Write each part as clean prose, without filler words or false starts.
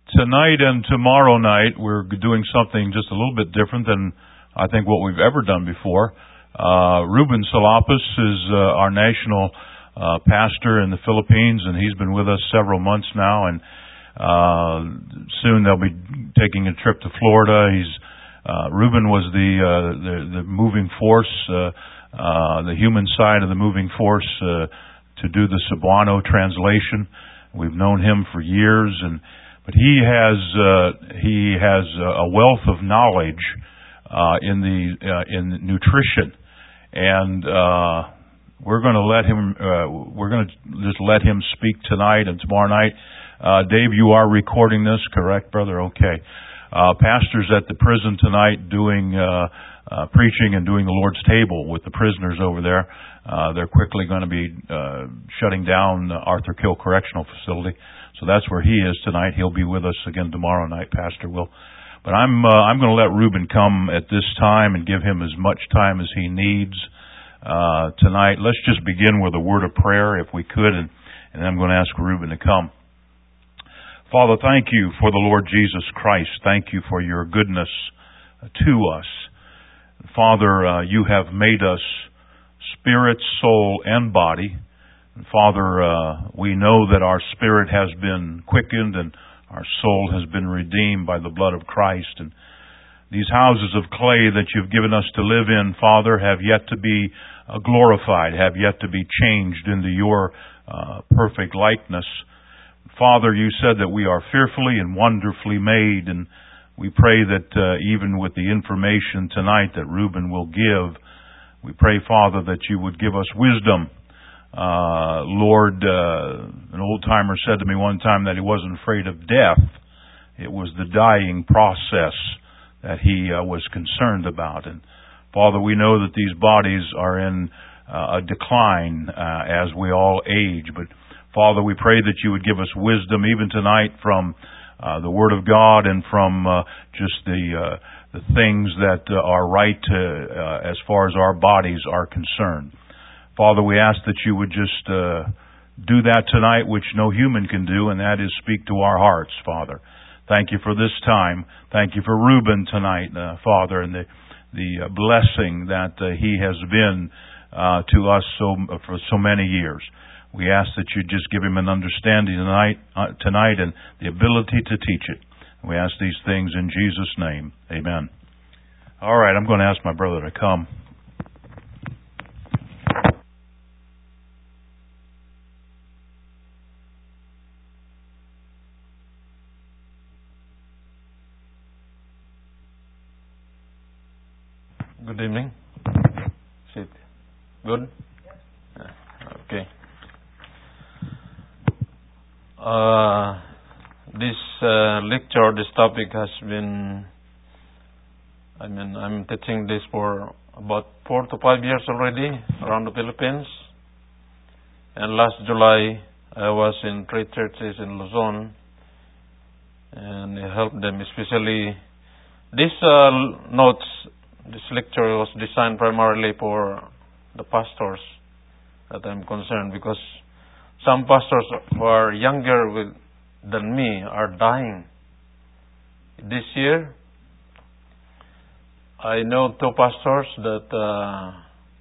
Tonight and tomorrow night, we're doing something just a little bit different than I think what we've ever done before. Ruben Salapis is our national pastor in the Philippines, and he's been with us several months now, and soon they'll be taking a trip to Florida. Ruben was the moving force, the human side of the moving force to do the Cebuano translation. We've known him for years, but he has a wealth of knowledge in nutrition, and we're going to just let him speak tonight and tomorrow night. Dave, you are recording this, correct, brother? Okay. Pastor's at the prison tonight doing preaching and doing the Lord's table with the prisoners over there. They're quickly going to be shutting down Arthur Kill Correctional Facility. So that's where he is tonight. He'll be with us again tomorrow night, Pastor will. But I'm going to let Ruben come at this time and give him as much time as he needs tonight. Let's just begin with a word of prayer, if we could, and then I'm going to ask Ruben to come. Father, thank you for the Lord Jesus Christ. Thank you for your goodness to us. Father, you have made us spirit, soul, and body. And Father, we know that our spirit has been quickened and our soul has been redeemed by the blood of Christ. And these houses of clay that you've given us to live in, Father, have yet to be glorified, have yet to be changed into your perfect likeness. Father, you said that we are fearfully and wonderfully made, and we pray that even with the information tonight that Ruben will give, we pray, Father, that you would give us wisdom. Lord, an old-timer said to me one time that he wasn't afraid of death. It was the dying process that he was concerned about. And Father, we know that these bodies are in a decline as we all age, but Father, we pray that you would give us wisdom even tonight from the Word of God and from just the things that are right as far as our bodies are concerned. Father, we ask that you would just do that tonight, which no human can do, and that is speak to our hearts, Father. Thank you for this time. Thank you for Ruben tonight, Father, and the blessing that he has been to us for so many years. We ask that you just give him an understanding tonight and the ability to teach it. We ask these things in Jesus' name. Amen. All right, I'm going to ask my brother to come. Good evening. Sit. Good? Okay. This lecture, this topic has been, I'm teaching this for about 4 to 5 years already around the Philippines. And last July, I was in 3 churches in Luzon and I helped them, especially this this lecture was designed primarily for the pastors that I'm concerned, because some pastors who are younger than me are dying. This year, I know 2 pastors that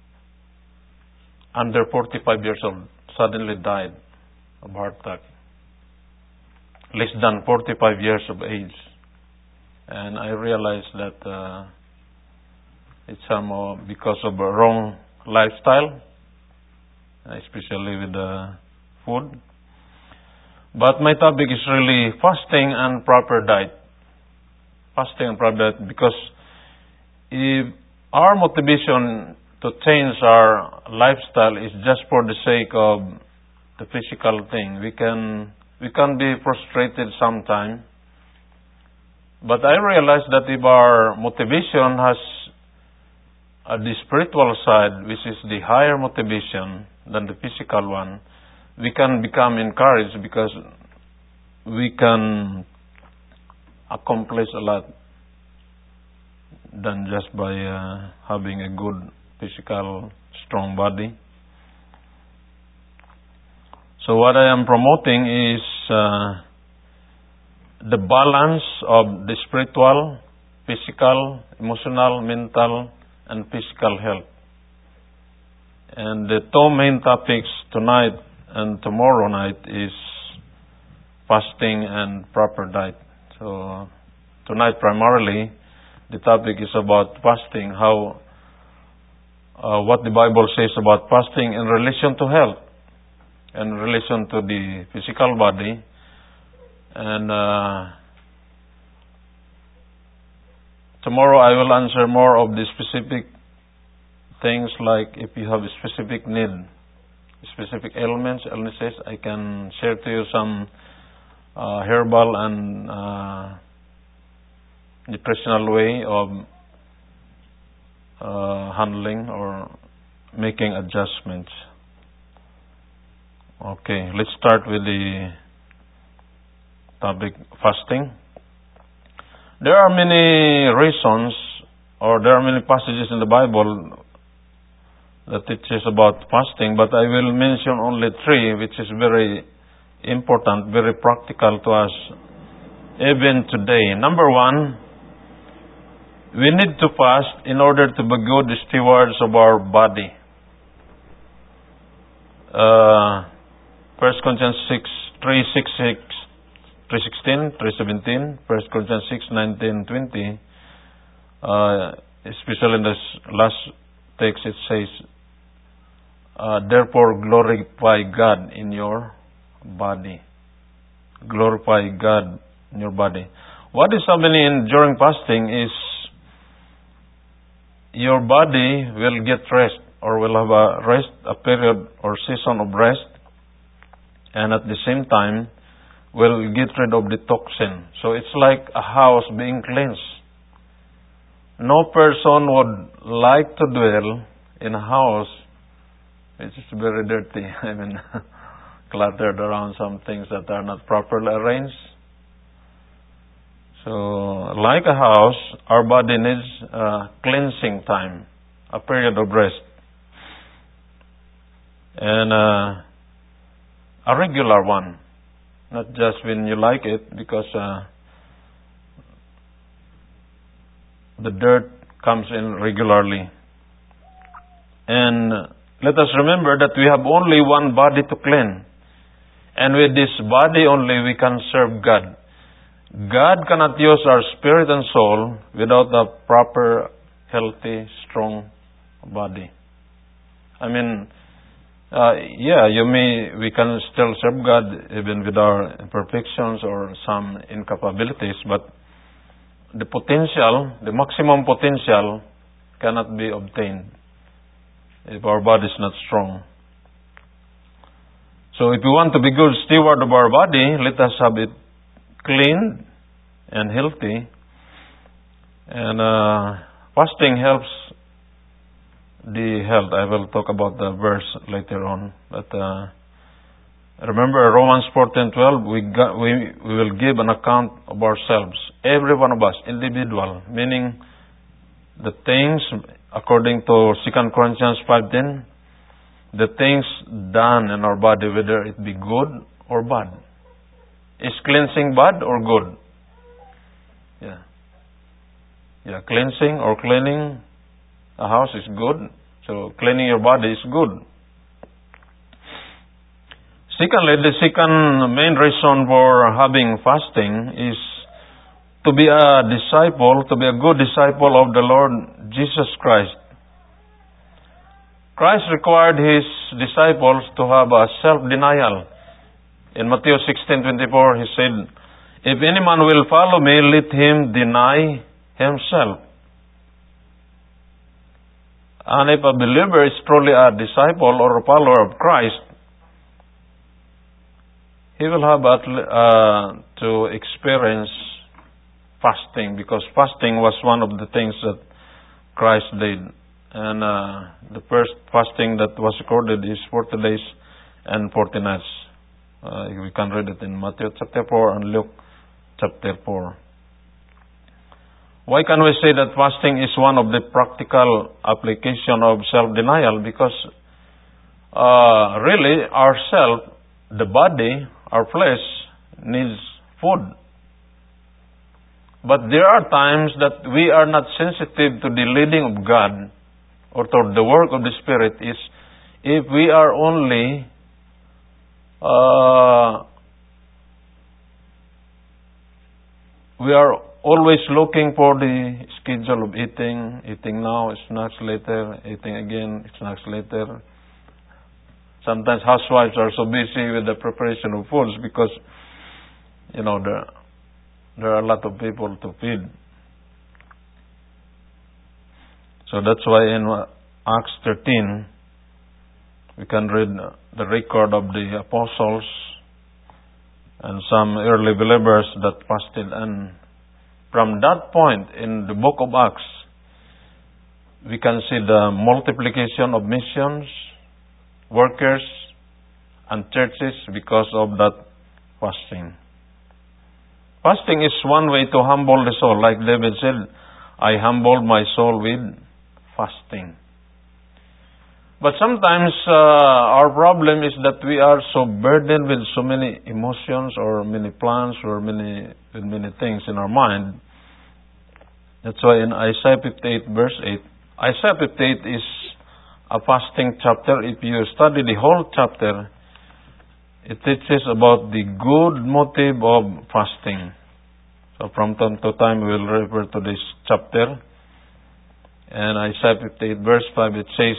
under 45 years old suddenly died of heart attack. Less than 45 years of age. And I realized that it's somehow because of a wrong lifestyle, especially with the food. But my topic is really fasting and proper diet. Fasting and proper diet, because if our motivation to change our lifestyle is just for the sake of the physical thing, we can be frustrated sometimes. But I realize that if our motivation has the spiritual side, which is the higher motivation than the physical one, we can become encouraged, because we can accomplish a lot than just by having a good physical, strong body. So what I am promoting is the balance of the spiritual, physical, emotional, mental, and physical health. And the two main topics tonight and tomorrow night is fasting and proper diet. So tonight primarily the topic is about fasting, how what the Bible says about fasting in relation to health, in relation to the physical body, and tomorrow I will answer more of the specific things, like if you have a specific need, specific illnesses, I can share to you some herbal and nutritional way of handling or making adjustments. Okay, let's start with the topic fasting. There are many reasons, or there are many passages in the Bible that teaches about fasting, but I will mention only three, which is very important, very practical to us even today. Number one, we need to fast in order to be good stewards of our body. 1 Corinthians 3:16, 3:17, 1 Corinthians 6:19, 20, especially in this last text, it says, therefore glorify God in your body. Glorify God in your body. What is happening during fasting is your body will get rest, or will have a rest, a period or season of rest, and at the same time will get rid of the toxin. So it's like a house being cleansed. No person would like to dwell in a house which is very dirty. I mean, cluttered around some things that are not properly arranged. So, like a house, our body needs cleansing time, a period of rest, and a regular one, not just when you like it, because the dirt comes in regularly. And let us remember that we have only one body to clean, and with this body only we can serve God. God cannot use our spirit and soul without a proper, healthy, strong body. I mean, we can still serve God even with our imperfections or some incapabilities, but the potential, the maximum potential, cannot be obtained if our body is not strong. So if we want to be good steward of our body, let us have it clean and healthy. And fasting helps the health. I will talk about the verse later on. But remember Romans 14:12, we will give an account of ourselves, every one of us, individual, meaning the things, according to 2 Corinthians 5:10, the things done in our body, whether it be good or bad. Is cleansing bad or good? Yeah, cleansing or cleaning a house is good. So cleaning your body is good. Secondly, the second main reason for having fasting is to be a disciple, to be a good disciple of the Lord Jesus Christ. Christ required His disciples to have a self-denial. In Matthew 16:24, He said, if any man will follow me, let him deny himself. And if a believer is truly a disciple or a follower of Christ, he will have to experience fasting, because fasting was one of the things that Christ did. And the first fasting that was recorded is 40 days and 40 nights. We can read it in Matthew chapter 4 and Luke chapter 4. Why can we say that fasting is one of the practical application of self-denial? Because really, the body, our flesh, needs food. But there are times that we are not sensitive to the leading of God or to the work of the Spirit is if we are only we are always looking for the schedule of eating now, snacks later, eating again, snacks later. Sometimes housewives are so busy with the preparation of foods because, there are a lot of people to feed. So that's why in Acts 13, we can read the record of the apostles and some early believers that fasted. And from that point in the book of Acts, we can see the multiplication of missions, workers, and churches because of that fasting. Fasting is one way to humble the soul. Like David said, I humbled my soul with fasting. But sometimes our problem is that we are so burdened with so many emotions or many plans or many things in our mind. That's why in Isaiah 58 verse 8, Isaiah 58 is a fasting chapter. If you study the whole chapter, it teaches about the good motive of fasting. So from time to time we will refer to this chapter. And Isaiah 58 verse 5, it says,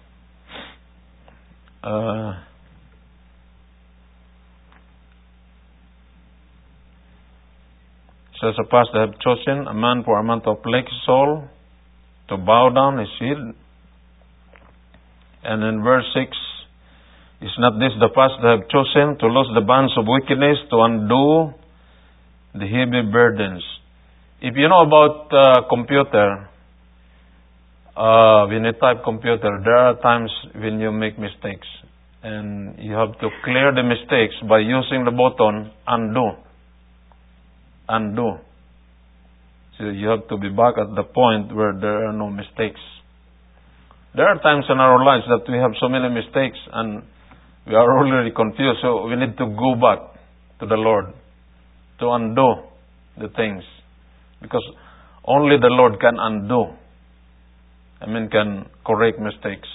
says a pastor have chosen a man for a man to afflict his soul, to bow down his head. And in verse 6, is not this the pastor have chosen to loose the bands of wickedness, to undo the heavy burdens? If you know about computer, when you type computer, there are times when you make mistakes. And you have to clear the mistakes by using the button undo. Undo. So you have to be back at the point where there are no mistakes. There are times in our lives that we have so many mistakes and we are already confused. So we need to go back to the Lord to undo the things. Because only the Lord can undo. Can correct mistakes.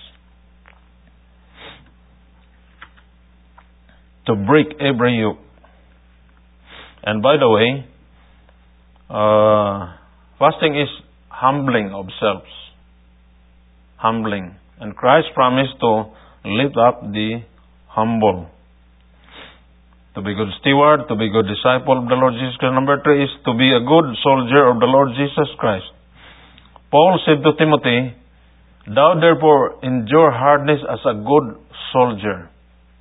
To break every yoke. And by the way, fasting is humbling of selves. Humbling. And Christ promised to lift up the humble. To be good steward, to be good disciple of the Lord Jesus Christ. Number 3 is to be a good soldier of the Lord Jesus Christ. Paul said to Timothy, thou therefore endure hardness as a good soldier.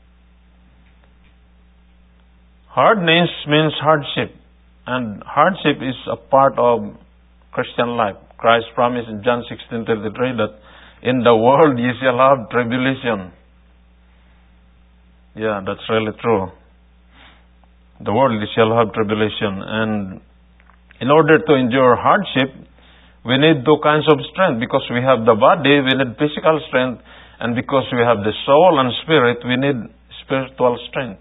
Hardness means hardship. And hardship is a part of Christian life. Christ promised in John 16:33 that in the world ye shall have tribulation. Yeah, that's really true. The world ye shall have tribulation. And in order to endure hardship, we need two kinds of strength. Because we have the body, we need physical strength. And because we have the soul and spirit, we need spiritual strength.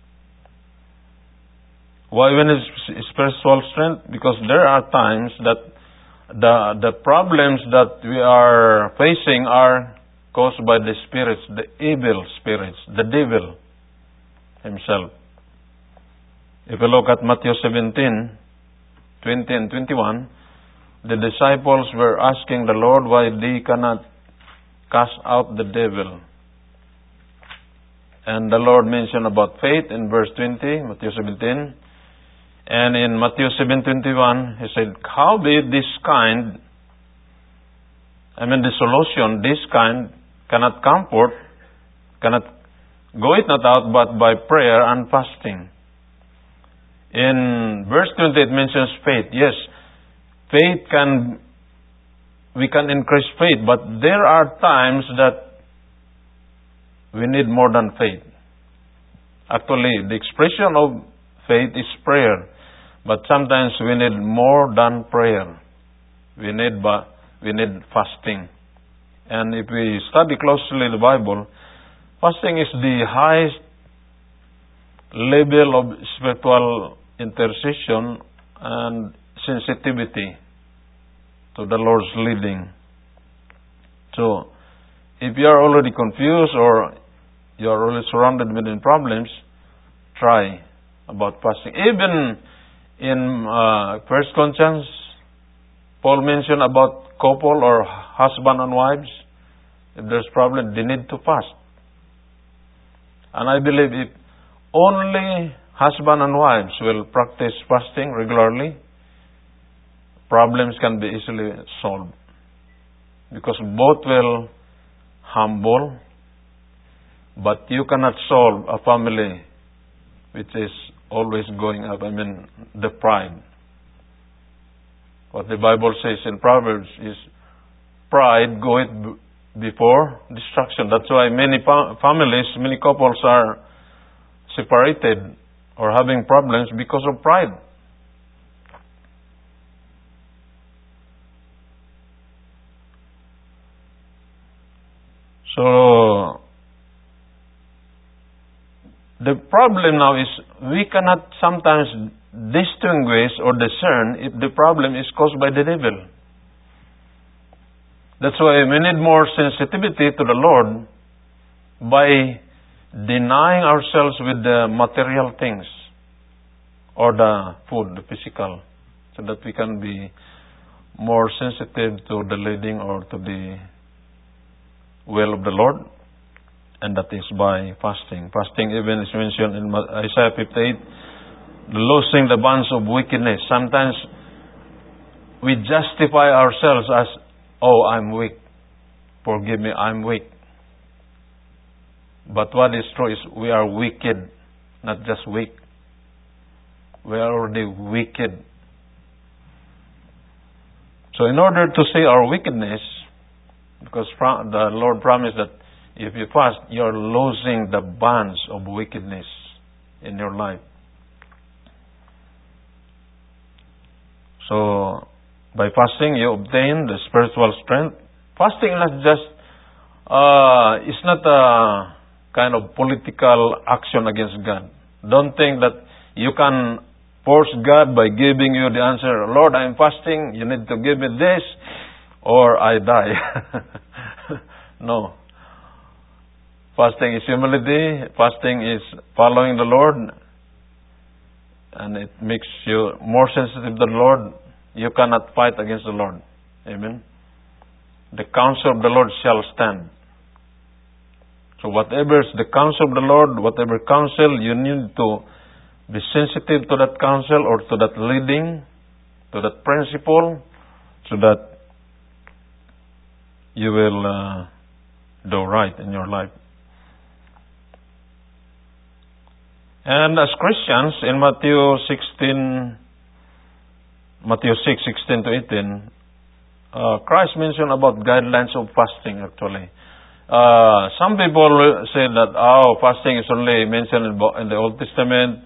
Why we need spiritual strength? Because there are times that the problems that we are facing are caused by the spirits, the evil spirits, the devil himself. If you look at Matthew 17:20 and 21, the disciples were asking the Lord why they cannot cast out the devil. And the Lord mentioned about faith in verse 20, Matthew 17. And in Matthew 7:21, He said, howbeit this kind, the solution, this kind cannot come forth, goeth not out but by prayer and fasting. In verse 20 it mentions faith. Yes, we can increase faith, but there are times that we need more than faith. Actually, the expression of faith is prayer. But sometimes we need more than prayer. We need fasting. And if we study closely the Bible, fasting is the highest level of spiritual intercession and sensitivity to the Lord's leading. So, if you are already confused or you are already surrounded with problems, try about fasting. Even in 1 Corinthians, Paul mentioned about couple or husband and wives. If there's problem, they need to fast. And I believe if only husband and wives will practice fasting regularly, problems can be easily solved. Because both will humble, but you cannot solve a family which is always going up. I mean, the pride. What the Bible says in Proverbs is, pride goeth before destruction. That's why many families, many couples are separated or having problems because of pride. So, the problem now is we cannot sometimes distinguish or discern if the problem is caused by the devil. That's why we need more sensitivity to the Lord by denying ourselves with the material things or the food, the physical, so that we can be more sensitive to the leading or to the will of the Lord, and that is by fasting. Fasting even is mentioned in Isaiah 58, loosing the bonds of wickedness. Sometimes we justify ourselves as, oh, I'm weak. Forgive me, I'm weak. But what is true is we are wicked, not just weak. We are already wicked. So in order to see our wickedness, because the Lord promised that if you fast, you are losing the bonds of wickedness in your life. So, by fasting, you obtain the spiritual strength. Fasting is not just, it's not a kind of political action against God. Don't think that you can force God by giving you the answer, Lord, I'm fasting, you need to give me this, or I die. No. Fasting is humility. Fasting is following the Lord. And it makes you more sensitive to the Lord. You cannot fight against the Lord. Amen. The counsel of the Lord shall stand. So whatever is the counsel of the Lord, whatever counsel, you need to be sensitive to that counsel or to that leading, to that principle, so that you will do right in your life. And as Christians, in Matthew 6:16 to 18, Christ mentioned about guidelines of fasting actually. Some people say that, fasting is only mentioned in the Old Testament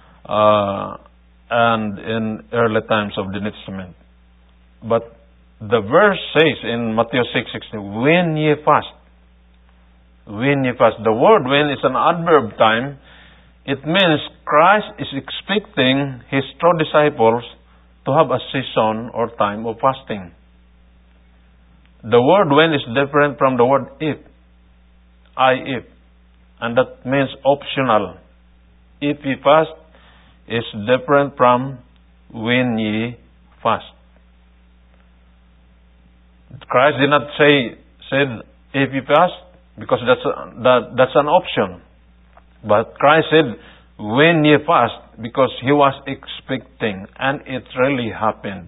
and in early times of the New Testament. But the verse says in Matthew 6:16, when ye fast. When ye fast. The word when is an adverb time. It means Christ is expecting His true disciples to have a season or time of fasting. The word when is different from the word if. If. And that means optional. If ye fast is different from when ye fast. Christ did not said if you fast, because that's an option. But Christ said when ye fast, because He was expecting, and it really happened.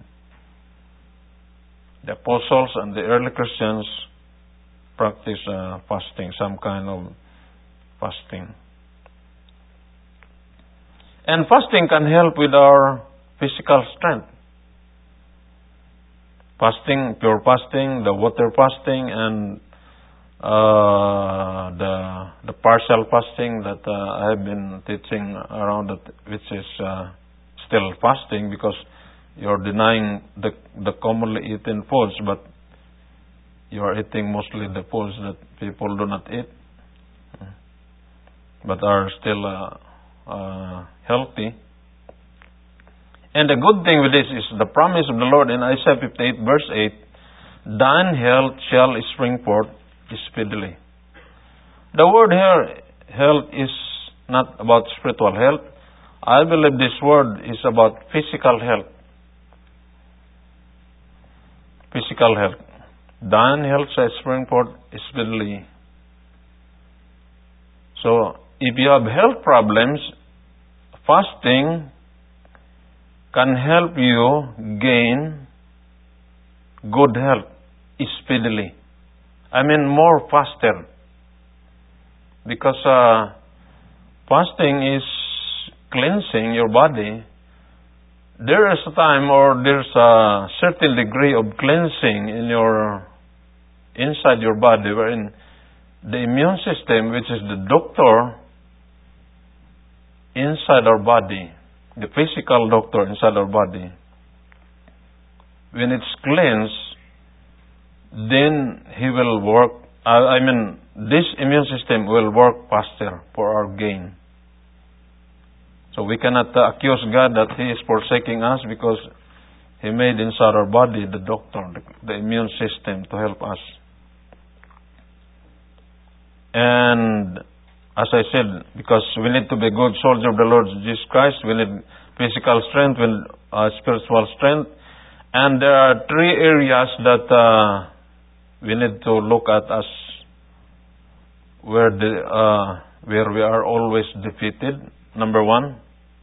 The apostles and the early Christians practice fasting, some kind of fasting. And fasting can help with our physical strength. Fasting, pure fasting, the water fasting, and the partial fasting that I have been teaching around, which is still fasting, because you're denying the commonly eaten foods, but you're eating mostly the foods that people do not eat, but are still healthy. And the good thing with this is the promise of the Lord in Isaiah 58 verse 8, thine health shall spring forth speedily. The word here, health, is not about spiritual health. I believe this word is about physical health. Physical health. Thine health shall spring forth speedily. So, if you have health problems, fasting can help you gain good health speedily. I mean more faster. Because fasting is cleansing your body. There is a time or there's a certain degree of cleansing in your inside your body wherein the immune system, which is the doctor inside our body, the physical doctor inside our body, when it's cleansed, then he will work, this immune system will work faster for our gain. So we cannot accuse God that He is forsaking us because He made inside our body the doctor, the immune system to help us. And as I said, because we need to be good soldier of the Lord Jesus Christ, we need physical strength, we need spiritual strength. And there are three areas that we need to look at as where we are always defeated. Number one,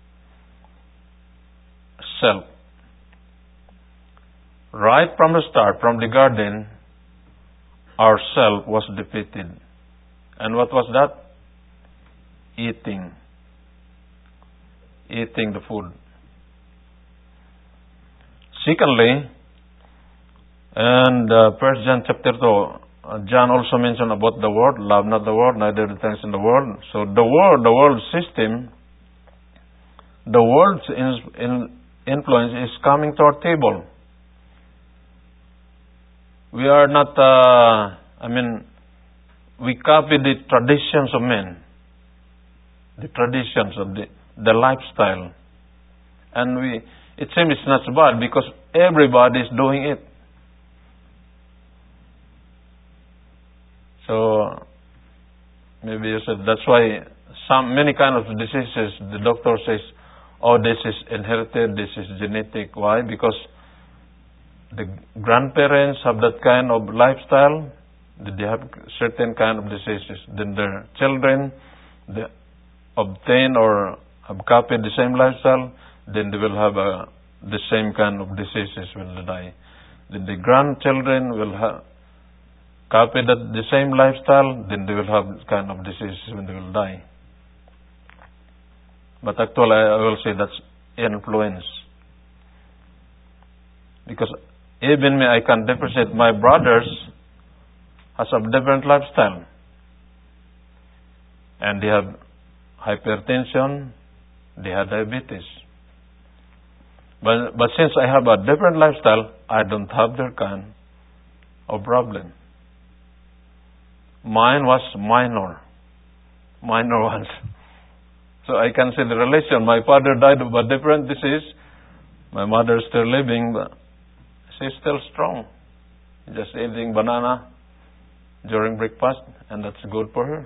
self. Right from the start, from the garden, our self was defeated. And what was that? Eating. Eating the food. Secondly, and 1 John chapter 2, John also mentioned about the world. Love not the world, neither the things in the world. So the world system, the world's influence is coming to our table. We are not, we copy the traditions of men, the traditions of the lifestyle. And it seems it's not so bad because everybody is doing it. So, maybe you said that's why many kind of diseases, the doctor says, oh, this is inherited, this is genetic. Why? Because the grandparents have that kind of lifestyle, they have certain kind of diseases. Then their children, they obtain or have copied the same lifestyle, then they will have the same kind of diseases when they die. Then the grandchildren will have copied the same lifestyle, then they will have kind of diseases when they will die. But actually, I will say that's influence. Because even me, I can differentiate my brothers has a different lifestyle. And they have hypertension, they have diabetes. But since I have a different lifestyle, I don't have that kind of problem. Mine was minor ones. So I can see the relation. My father died of a different disease. My mother is still living, but she's still strong. Just eating banana during breakfast, and that's good for her.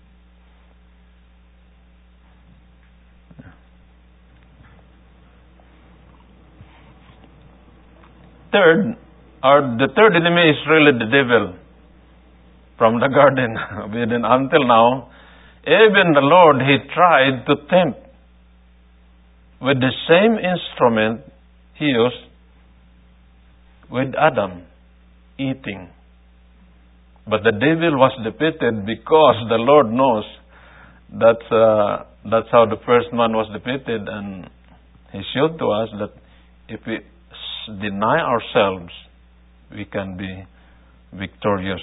The third enemy is really the devil. From the garden of Eden until now, even the Lord, He tried to tempt with the same instrument He used with Adam, eating. But the devil was defeated because the Lord knows that's how the first man was defeated, and He showed to us that if we deny ourselves, we can be victorious.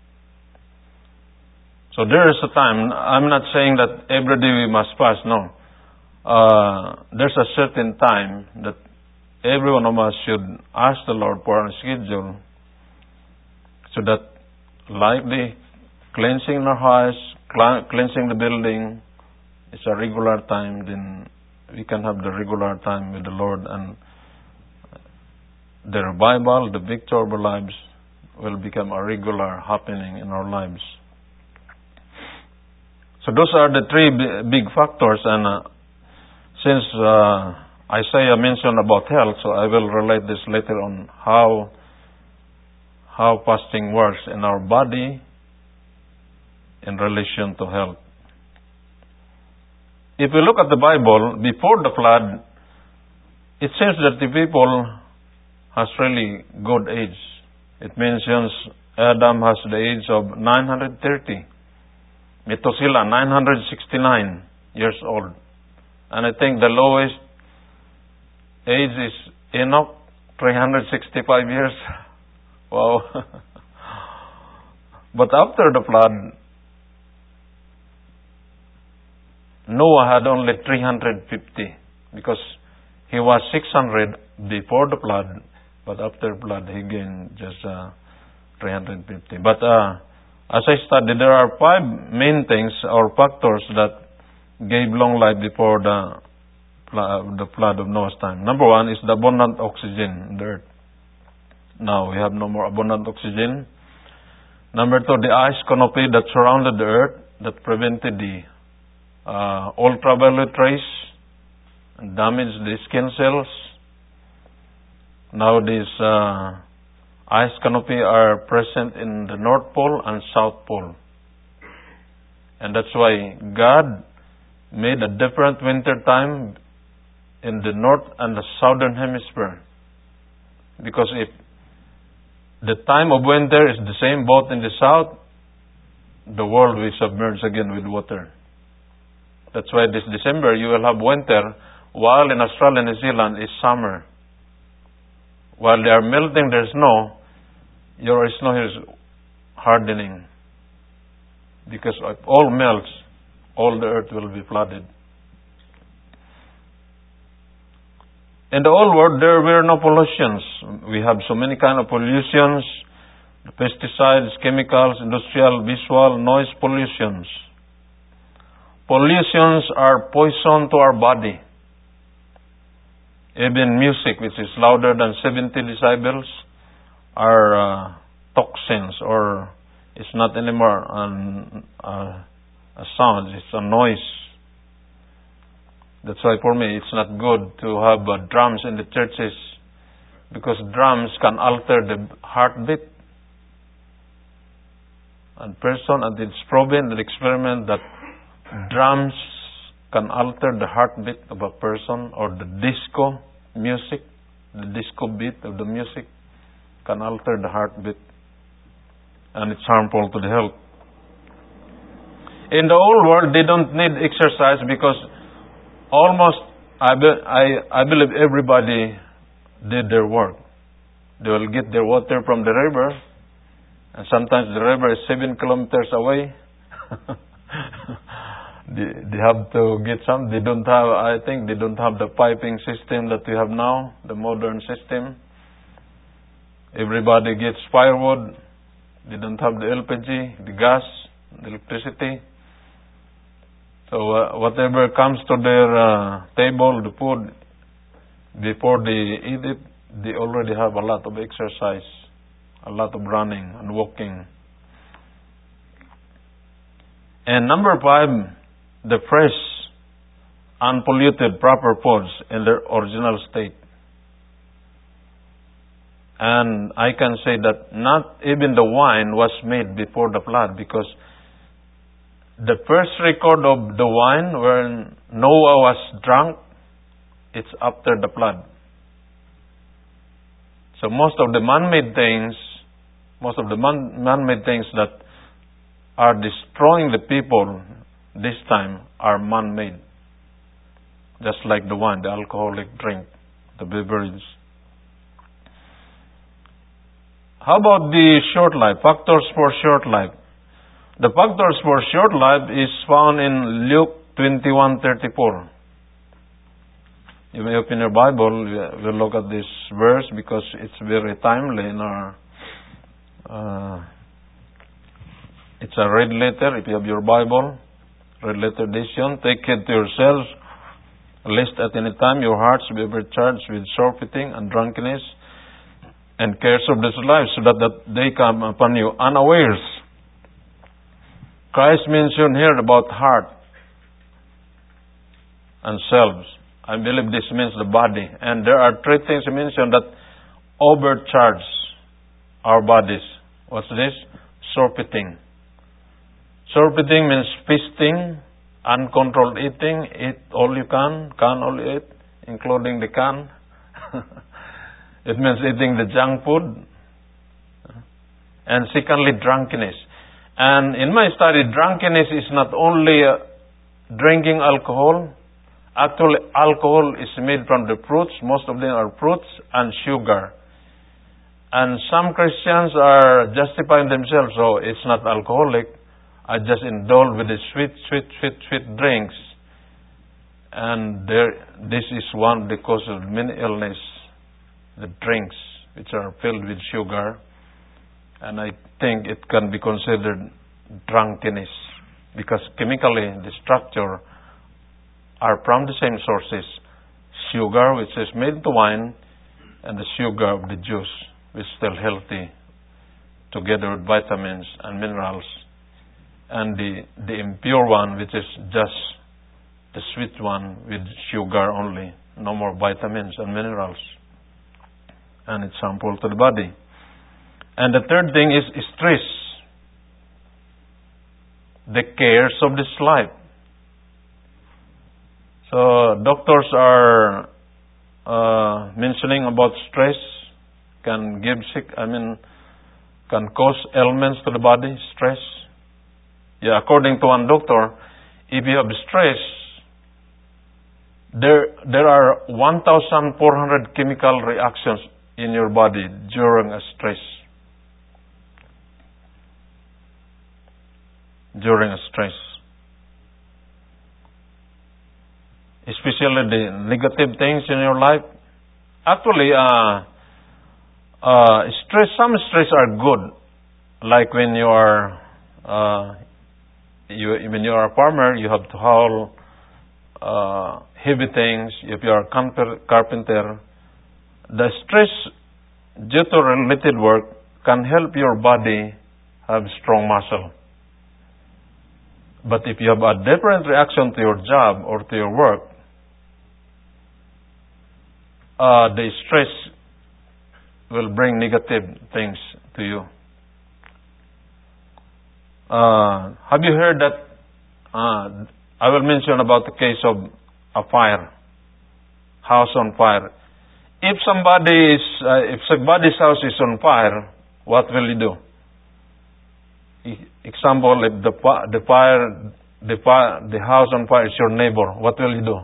So there is a time, I'm not saying that every day we must fast, no. There's a certain time that every one of us should ask the Lord for a schedule so that like the cleansing our house, cleansing the building, it's a regular time, then we can have the regular time with the Lord, and the revival, the victory of our lives will become a regular happening in our lives. So those are the three big factors, and since Isaiah mentioned about health, so I will relate this later on how fasting works in our body in relation to health. If we look at the Bible, before the flood, it says that the people has really good age. It mentions Adam has the age of 930. Methuselah, 969 years old. And I think the lowest age is Enoch, 365 years. Wow. But after the flood, Noah had only 350 because he was 600 before the flood, but after the flood he gained just 350. But as I studied, there are 5 main things or factors that gave long life before the flood of Noah's time. Number 1 is the abundant oxygen in the earth. Now we have no more abundant oxygen. Number 2, the ice canopy that surrounded the earth that prevented the ultraviolet rays and damaged the skin cells. Now these ice canopy are present in the North Pole and South Pole. And that's why God made a different winter time in the North and the Southern Hemisphere. Because if the time of winter is the same both in the South, the world will submerge again with water. That's why this December you will have winter, while in Australia and New Zealand is summer. While they are melting their snow, your snow is hardening. Because if all melts, all the earth will be flooded. In the old world, there were no pollutions. We have so many kind of pollutions, pesticides, chemicals, industrial, visual, noise pollutions. Pollutions are poison to our body. Even music, which is louder than 70 decibels, are toxins, or it's not anymore a sound, it's a noise. That's why for me it's not good to have drums in the churches, because drums can alter the heartbeat. And it's proven, the experiment, that drums can alter the heartbeat of a person, or the disco music, the disco beat of the music can alter the heartbeat, and it's harmful to the health. In the old world, they don't need exercise because almost, I believe everybody did their work. They will get their water from the river, and sometimes the river is 7 kilometers away. They have to get some. They don't have, I think they don't have the piping system that we have now, the modern system. Everybody gets firewood. They don't have the LPG, the gas, the electricity. So whatever comes to their table, the food, before they eat it, they already have a lot of exercise, a lot of running and walking. And number 5, the fresh, unpolluted, proper foods in their original state. And I can say that not even the wine was made before the flood, because the first record of the wine when Noah was drunk, it's after the flood. So most of the man-made things that are destroying the people this time are man-made. Just like the wine, the alcoholic drink, the beverage. How about the short life? Factors for short life. The factors for short life is found in Luke 21:34. You may open your Bible. We'll look at this verse because it's very timely in our... it's a red letter. If you have your Bible, red letter edition, take heed to yourselves, lest at any time your hearts be overcharged with surfeiting and drunkenness and cares of this life, so that they come upon you unawares. Christ mentioned here about heart and selves. I believe this means the body. And there are three things he mentioned that overcharge our bodies. What's this? Surfeiting. Surfeiting means feasting, uncontrolled eating, eat all you can all you eat, including the can. It means eating the junk food. And secondly, drunkenness. And in my study, drunkenness is not only drinking alcohol. Actually, alcohol is made from the fruits. Most of them are fruits and sugar. And some Christians are justifying themselves, so it's not alcoholic. I just indulge with the sweet drinks. And this is one of the causes of many illness. The drinks, which are filled with sugar. And I think it can be considered drunkenness, because chemically the structure are from the same sources. Sugar, which is made into wine, and the sugar of the juice, which is still healthy, together with vitamins and minerals. And the impure one, which is just the sweet one with sugar only, no more vitamins and minerals. And it's harmful to the body. And the third thing is stress. The cares of this life. So doctors are mentioning about stress can cause ailments to the body, stress. Yeah, according to one doctor, if you have stress, there are 1,400 chemical reactions in your body during a stress. During a stress. Especially the negative things in your life. Actually, some stress are good. Like when you are when you are a farmer, you have to haul heavy things. If you are a carpenter, the stress due to related work can help your body have strong muscle. But if you have a different reaction to your job or to your work, the stress will bring negative things to you. Have you heard that? I will mention about the case of a fire, house on fire. If somebody's house is on fire, what will you do? Example, if the house on fire is your neighbor, what will you do?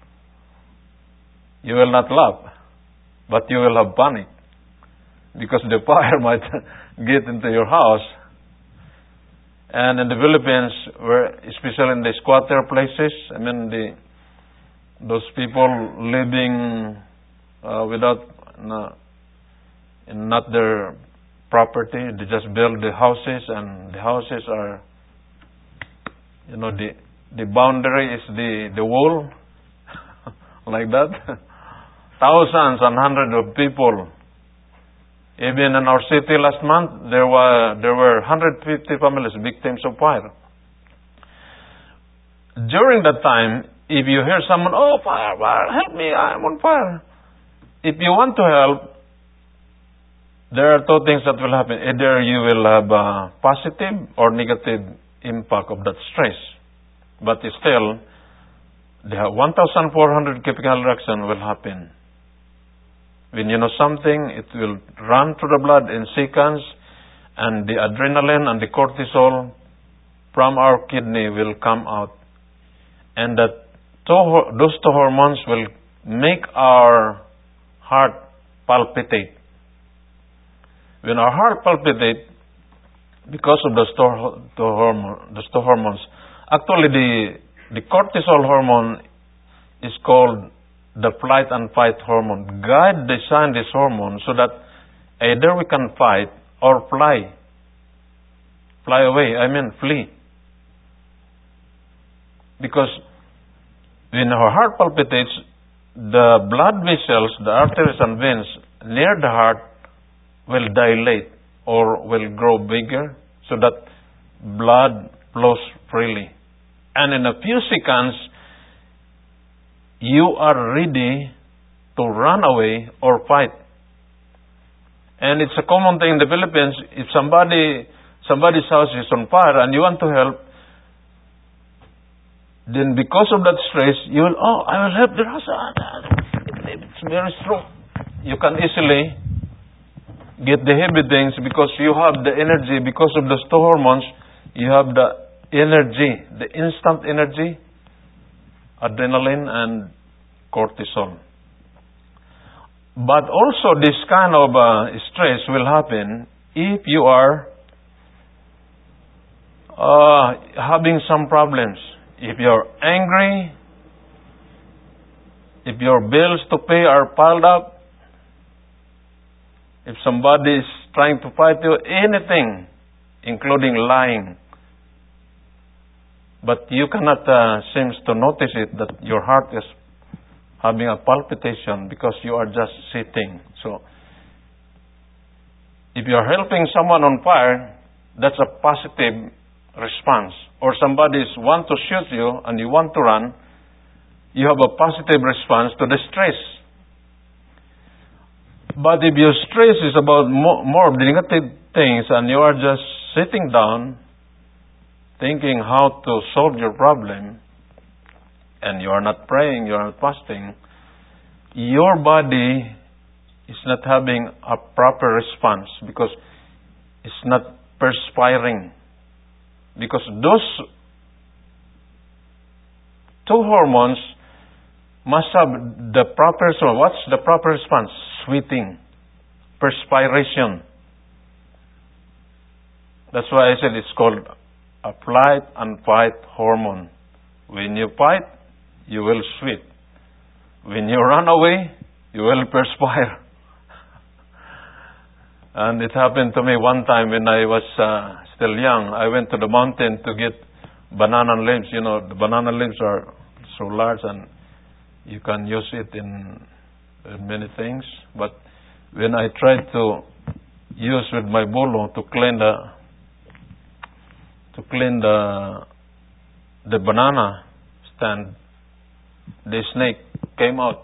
You will not laugh, but you will have panic, because the fire might get into your house. And in the Philippines, especially in the squatter places, those people living without not their property, they just build the houses, and the houses are, the boundary is the wall, like that. Thousands and hundreds of people. Even in our city last month, there were 150 families victims of fire. During that time, if you hear someone, "Oh, fire, help me, I'm on fire." If you want to help, there are two things that will happen. Either you will have a positive or negative impact of that stress. But still, the 1,400 chemical reaction will happen. When you know something, it will run through the blood in seconds, and the adrenaline and the cortisol from our kidney will come out. And those two hormones will make our heart palpitate. When our heart palpitates, because of those two hormones, actually the cortisol hormone is called the flight and fight hormone. God designed this hormone so that either we can fight or fly. Fly away, flee. Because When our heart palpitates, the blood vessels, the arteries and veins near the heart will dilate or will grow bigger so that blood flows freely. And in a few seconds, you are ready to run away or fight. And it's a common thing in the Philippines. If somebody's house is on fire and you want to help, then because of that stress, you will, I will help the house. It's very strong. You can easily get the heavy things because you have the energy. Because of the two hormones, you have the energy, the instant energy, adrenaline and cortisol. But also this kind of stress will happen if you are having some problems. If you're angry, if your bills to pay are piled up, if somebody is trying to fight you, anything, including lying, but you cannot seem to notice it, that your heart is having a palpitation because you are just sitting. So, if you are helping someone on fire, that's a positive response. Or somebody want to shoot you and you want to run, you have a positive response to the stress. But if your stress is about more of the negative things and you are just sitting down thinking how to solve your problem, and you are not praying, you are not fasting, your body is not having a proper response because it's not perspiring. Because those two hormones must have the proper response. What's the proper response? Sweating, perspiration. That's why I said it's called a flight and fight hormone. When you fight, you will sweat. When you run away, you will perspire. And it happened to me one time when I was still young. I went to the mountain to get banana leaves. You know, the banana leaves are so large and you can use it in many things. But when I tried to use with my bolo to clean the banana stand, the snake came out.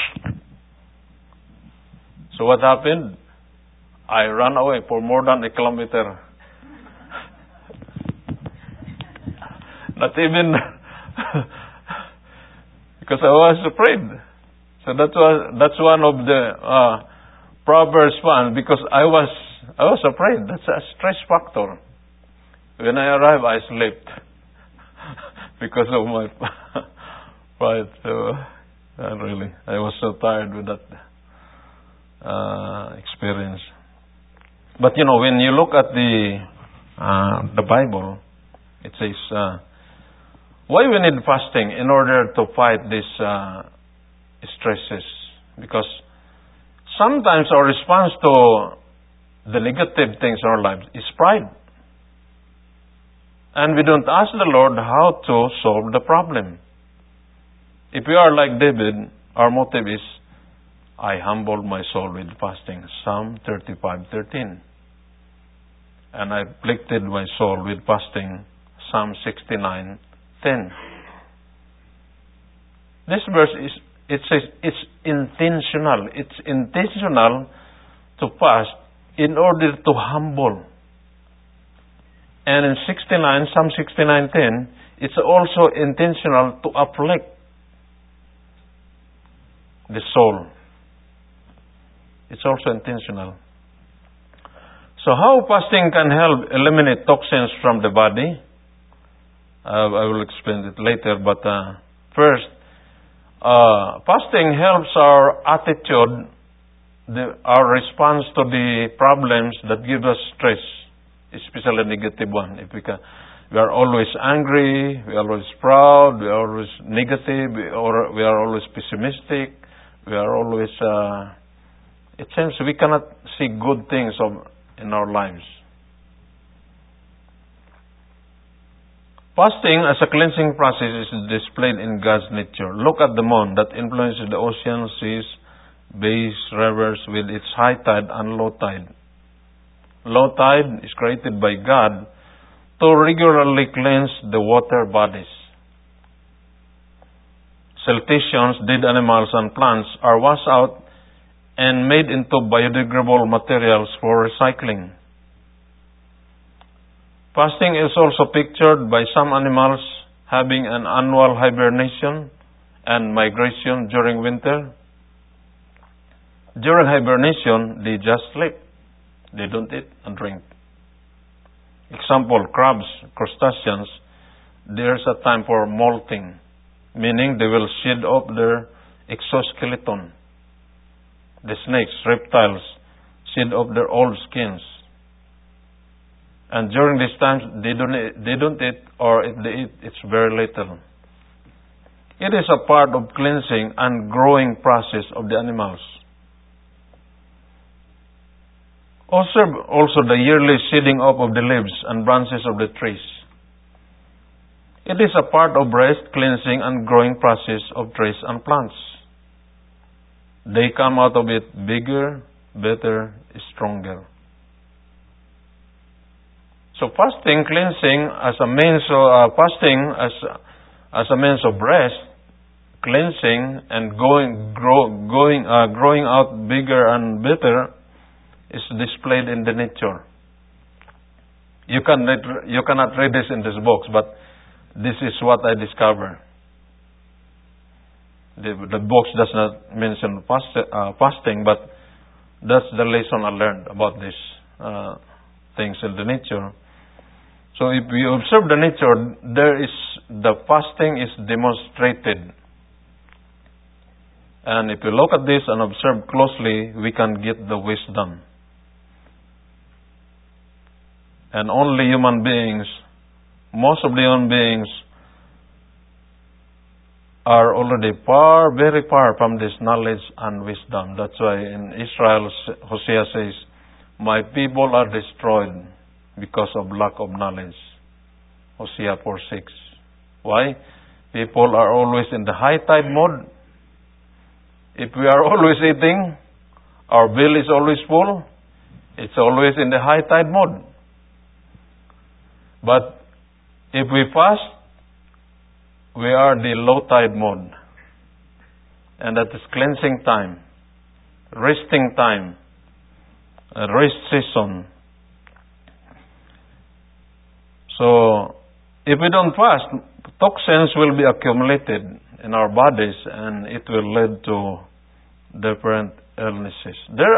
So what happened? I ran away for more than a kilometer. Not even because I was afraid. So that's one of the proper response, because I was afraid. That's a stress factor. When I arrived, I slept because of my fight. So really, I was so tired with that experience. But you know, when you look at the Bible, it says why we need fasting in order to fight these stresses. Because sometimes our response to the negative things in our lives is pride. And we don't ask the Lord how to solve the problem. If we are like David, our motive is, I humbled my soul with fasting. Psalm 35:13. And I afflicted my soul with fasting. Psalm 69:10. This verse it says it's intentional. It's intentional to fast in order to humble. And in Psalm 69:10, it's also intentional to afflict the soul. It's also intentional. So how fasting can help eliminate toxins from the body? I will explain it later, but first, fasting helps our attitude, our response to the problems that give us stress, especially negative one. If we are always angry, we are always proud, we are always negative, or we are always pessimistic, we are always, it seems we cannot see good things in our lives. Fasting as a cleansing process is displayed in God's nature. Look at the moon that influences the ocean, seas, bays, rivers with its high tide and low tide. Low tide is created by God to regularly cleanse the water bodies. Siltations, dead animals, and plants are washed out and made into biodegradable materials for recycling. Fasting is also pictured by some animals having an annual hibernation and migration during winter. During hibernation, they just sleep. They don't eat and drink. Example, crabs, crustaceans, there's a time for molting, meaning they will shed off their exoskeleton. The snakes, reptiles, shed off their old skins. And during this time, they don't eat, or if they eat, it's very little. It is a part of cleansing and growing process of the animals. Observe also the yearly shedding off of the leaves and branches of the trees. It is a part of rest, cleansing, and growing process of trees and plants. They come out of it bigger, better, stronger. So fasting, cleansing as a means of as a means of rest, cleansing, and growing out bigger and better is displayed in the nature. You cannot read this in this box, but this is what I discovered. The box does not mention fasting, but that's the lesson I learned about these things in the nature. So if we observe the nature, the fasting is demonstrated. And if you look at this and observe closely, we can get the wisdom. And only human beings, most of the human beings, are already very far from this knowledge and wisdom. That's why in Israel, Hosea says, "My people are destroyed because of lack of knowledge." Hosea 4:6. Why? People are always in the high tide mode. If we are always eating, our bill is always full, it's always in the high tide mode. But if we fast, we are the low tide mode. And that is cleansing time, resting time, a rest season. So, if we don't fast, toxins will be accumulated in our bodies and it will lead to different illnesses. There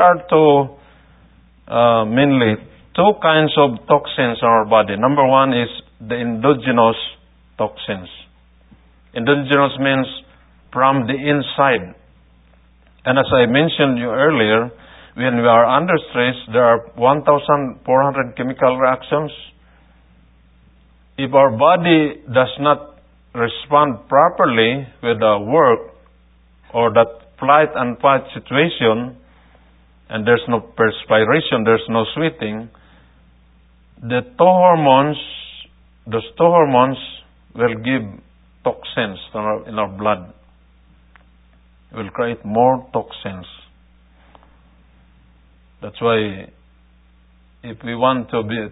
are mainly two kinds of toxins in our body. Number one is the endogenous toxins. Endogenous means from the inside. And as I mentioned you earlier, when we are under stress, there are 1,400 chemical reactions. If our body does not respond properly with the work or that flight and fight situation, and there's no perspiration, there's no sweating, those two hormones will give toxins in our blood. It will create more toxins. That's why if we want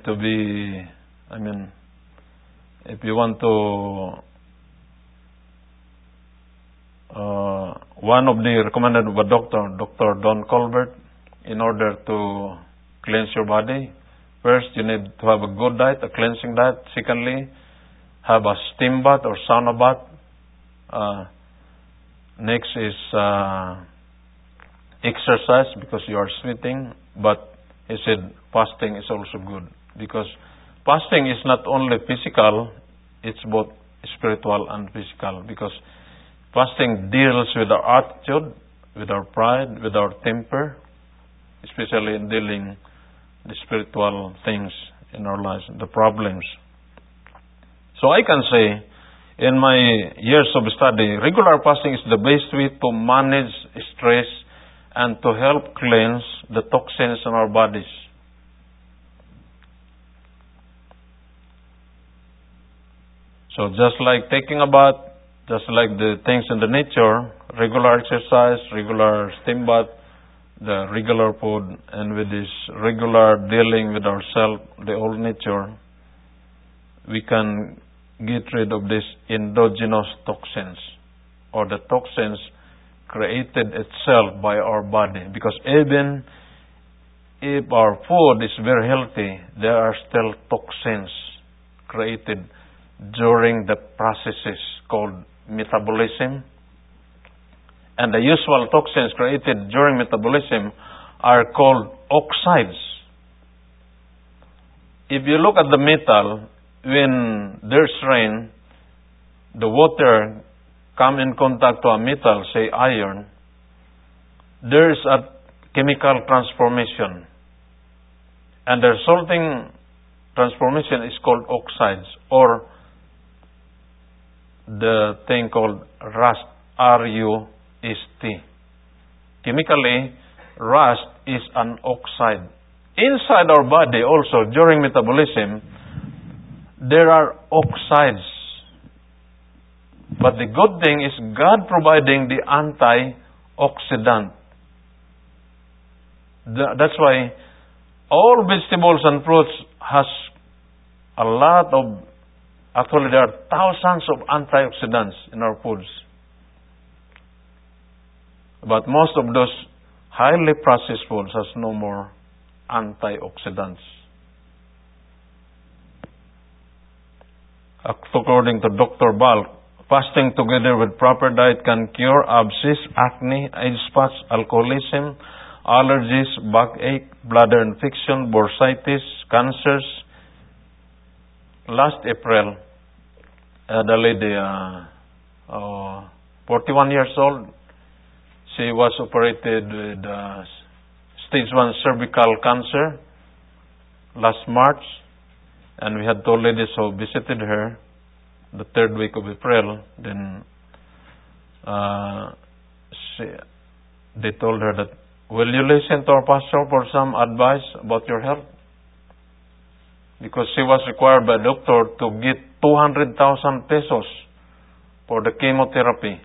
if you want to, one of the recommended by Dr. Don Colbert, in order to cleanse your body, first you need to have a good diet, a cleansing diet. Secondly, have a steam bath or sauna bath. Next is exercise because you are sweating. But he said fasting is also good because fasting is not only physical, it's both spiritual and physical, because fasting deals with our attitude, with our pride, with our temper, especially in dealing the spiritual things in our lives, the problems. So I can say, in my years of study, regular fasting is the best way to manage stress and to help cleanse the toxins in our bodies. So just like taking a bath, just like the things in the nature, regular exercise, regular steam bath, the regular food, and with this regular dealing with ourselves, the old nature, we can get rid of these endogenous toxins, or the toxins created itself by our body. Because even if our food is very healthy, there are still toxins created during the processes called metabolism. And the usual toxins created during metabolism are called oxides. If you look at the metal, when there's rain, the water come in contact to a metal, say iron, there's a chemical transformation. And the resulting transformation is called oxides, or the thing called rust, R-U-S-T. Chemically, rust is an oxide. Inside our body also, during metabolism, there are oxides. But the good thing is God providing the antioxidant. That's why all vegetables and fruits has a lot of, actually there are thousands of antioxidants in our foods. But most of those highly processed foods has no more antioxidants. According to Dr. Balk, fasting together with proper diet can cure abscess, acne, age spots, alcoholism, allergies, backache, bladder infection, bursitis, cancers. Last April, the lady, 41 years old, she was operated with stage 1 cervical cancer last March. And we had 2 ladies who visited her the 3rd week of April. Then they told her that, will you listen to our pastor for some advice about your health? Because she was required by the doctor to get 200,000 pesos for the chemotherapy.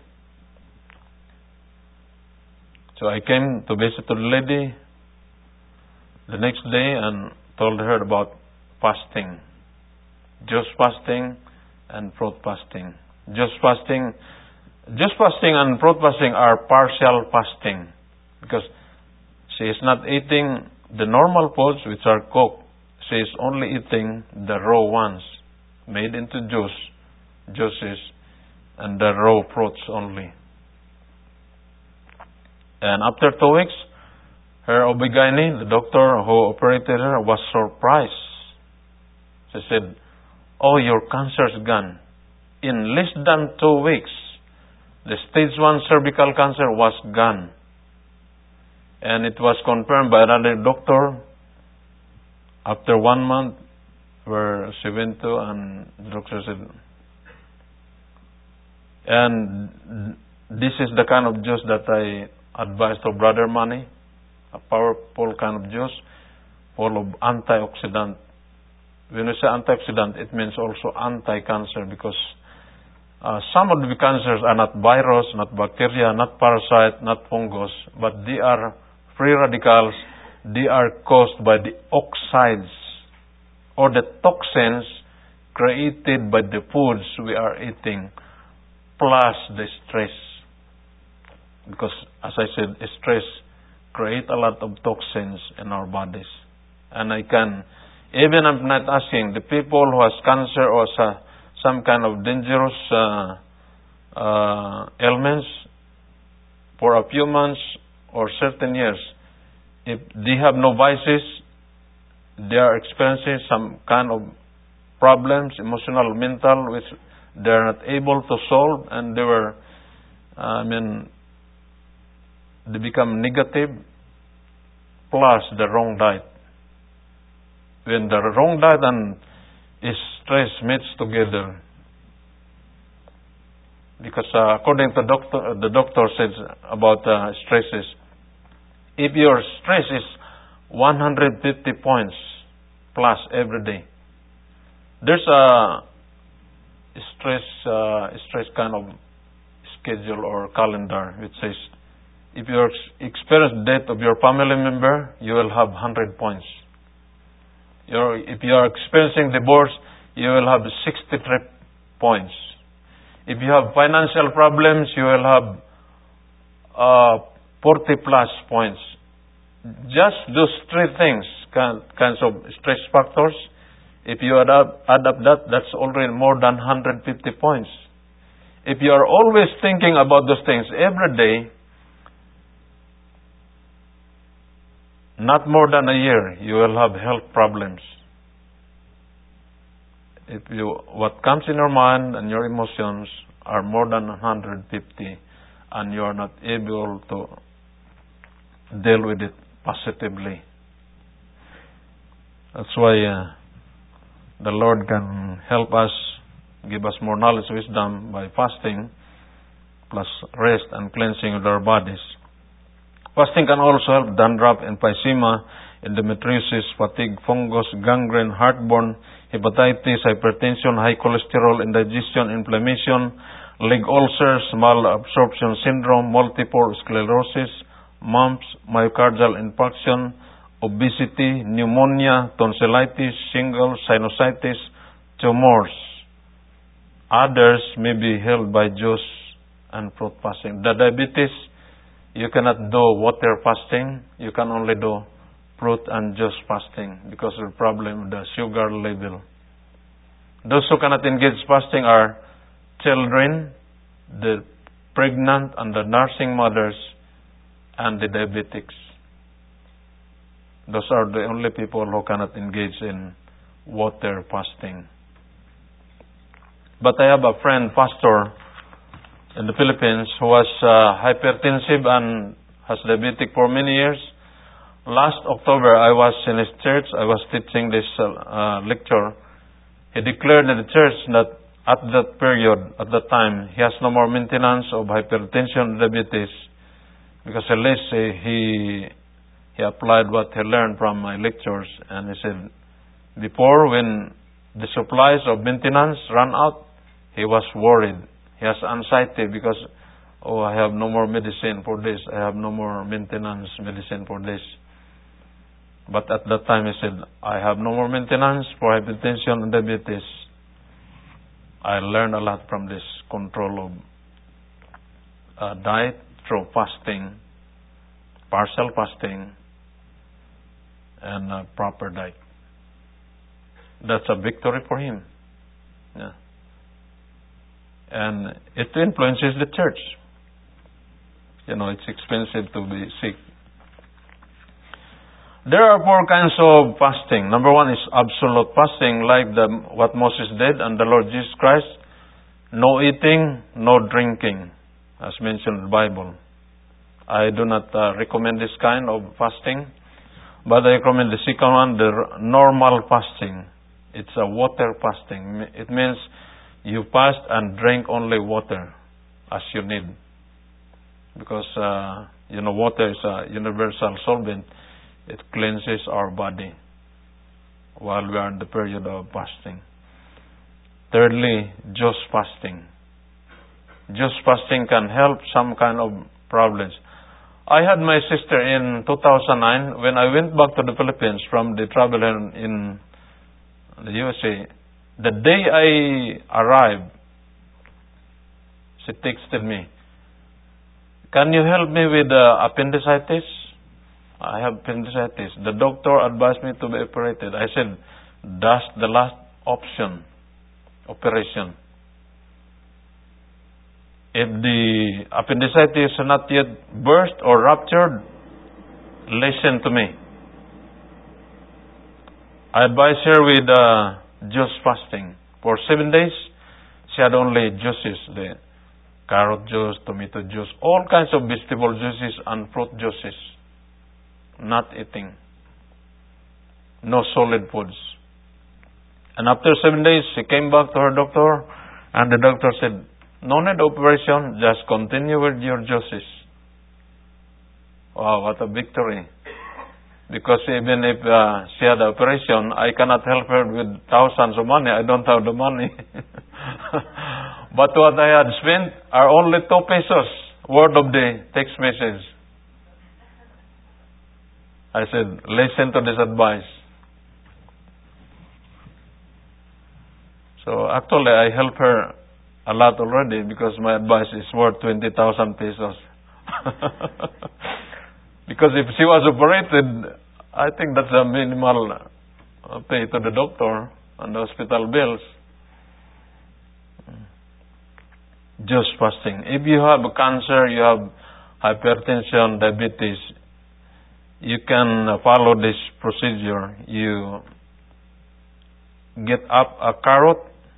So I came to visit the lady the next day and told her about fasting. Juice fasting and fruit fasting. Juice fasting and fruit fasting are partial fasting, because she is not eating the normal foods which are cooked. She is only eating the raw ones, made into juices, and the raw fruits only. And after 2 weeks, her OB-GYN, the doctor who operated her, was surprised. She said, "Oh, your cancer is gone." In less than 2 weeks, the stage 1 cervical cancer was gone. And it was confirmed by another doctor after 1 month, where she went to, and the doctor said, and this is the kind of juice that I advised to Brother Manny, a powerful kind of juice, full of antioxidant. When we say antioxidant, it means also anti-cancer, because some of the cancers are not virus, not bacteria, not parasite, not fungus, but they are free radicals. They are caused by the oxides or the toxins created by the foods we are eating, plus the stress. Because, as I said, stress creates a lot of toxins in our bodies. And even I'm not asking, the people who has cancer or some kind of dangerous ailments for a few months or certain years, if they have no vices, they are experiencing some kind of problems, emotional, mental, which they are not able to solve, and they become negative, plus the wrong diet. When the wrong diet and stress meets together, because according to the doctor says about stresses, if your stress is 150 points plus every day, there's a stress kind of schedule or calendar, which says, if you experience death of your family member, you will have 100 points. If you are experiencing divorce, you will have 63 points. If you have financial problems, you will have 40 plus points. Just those three things, kinds of stress factors, if you add up that, that's already more than 150 points. If you are always thinking about those things every day, not more than a year, you will have health problems. What comes in your mind and your emotions are more than 150, and you are not able to deal with it positively. That's why the Lord can help us, give us more knowledge, wisdom by fasting, plus rest and cleansing of our bodies. Fasting can also help dandruff, emphysema, endometriosis, fatigue, fungus, gangrene, heartburn, hepatitis, hypertension, high cholesterol, indigestion, inflammation, leg ulcers, malabsorption syndrome, multiple sclerosis, mumps, myocardial infarction, obesity, pneumonia, tonsillitis, shingles, sinusitis, tumors. Others may be healed by juice and fruit fasting. The diabetes, you cannot do water fasting. You can only do fruit and juice fasting because of the problem with the sugar level. Those who cannot engage fasting are children, the pregnant and the nursing mothers, and the diabetics. Those are the only people who cannot engage in water fasting. But I have a friend, pastor, in the Philippines who was hypertensive and has diabetic for many years. Last October, I was in his church. I was teaching this lecture. He declared in the church that at that period, at that time, he has no more maintenance of hypertension and diabetes, because at least he applied what he learned from my lectures. And he said, before, when the supplies of maintenance ran out, he was worried. He has anxiety because, I have no more medicine for this. I have no more maintenance medicine for this. But at that time he said, I have no more maintenance for hypertension and diabetes. I learned a lot from this control of diet through fasting, partial fasting, and proper diet. That's a victory for him. Yeah. And it influences the church. It's expensive to be sick. There are 4 kinds of fasting. Number 1 is absolute fasting, like what Moses did and the Lord Jesus Christ. No eating, no drinking, as mentioned in the Bible. I do not recommend this kind of fasting, but I recommend the second one, the normal fasting. It's a water fasting. It means you fast and drink only water as you need. Because, water is a universal solvent. It cleanses our body while we are in the period of fasting. Thirdly, juice fasting. Juice fasting can help some kind of problems. I had my sister in 2009 when I went back to the Philippines from the travel in the USA. The day I arrived, she texted me, can you help me with appendicitis? I have appendicitis. The doctor advised me to be operated. I said, that's the last option, operation. If the appendicitis is not yet burst or ruptured, listen to me. I advised her with juice fasting. For 7 days, she had only juices, the carrot juice, tomato juice, all kinds of vegetable juices and fruit juices. Not eating. No solid foods. And after 7 days, she came back to her doctor, and the doctor said, no need operation, just continue with your juices. Wow, what a victory. Because even if she had an operation, I cannot help her with thousands of money. I don't have the money. But what I had spent are only 2 pesos worth of the text message. I said, listen to this advice. So actually I helped her a lot already because my advice is worth 20,000 pesos. Because if she was operated, I think that's a minimal pay to the doctor and the hospital bills. Just fasting. If you have cancer, you have hypertension, diabetes, you can follow this procedure. You get up a carrot,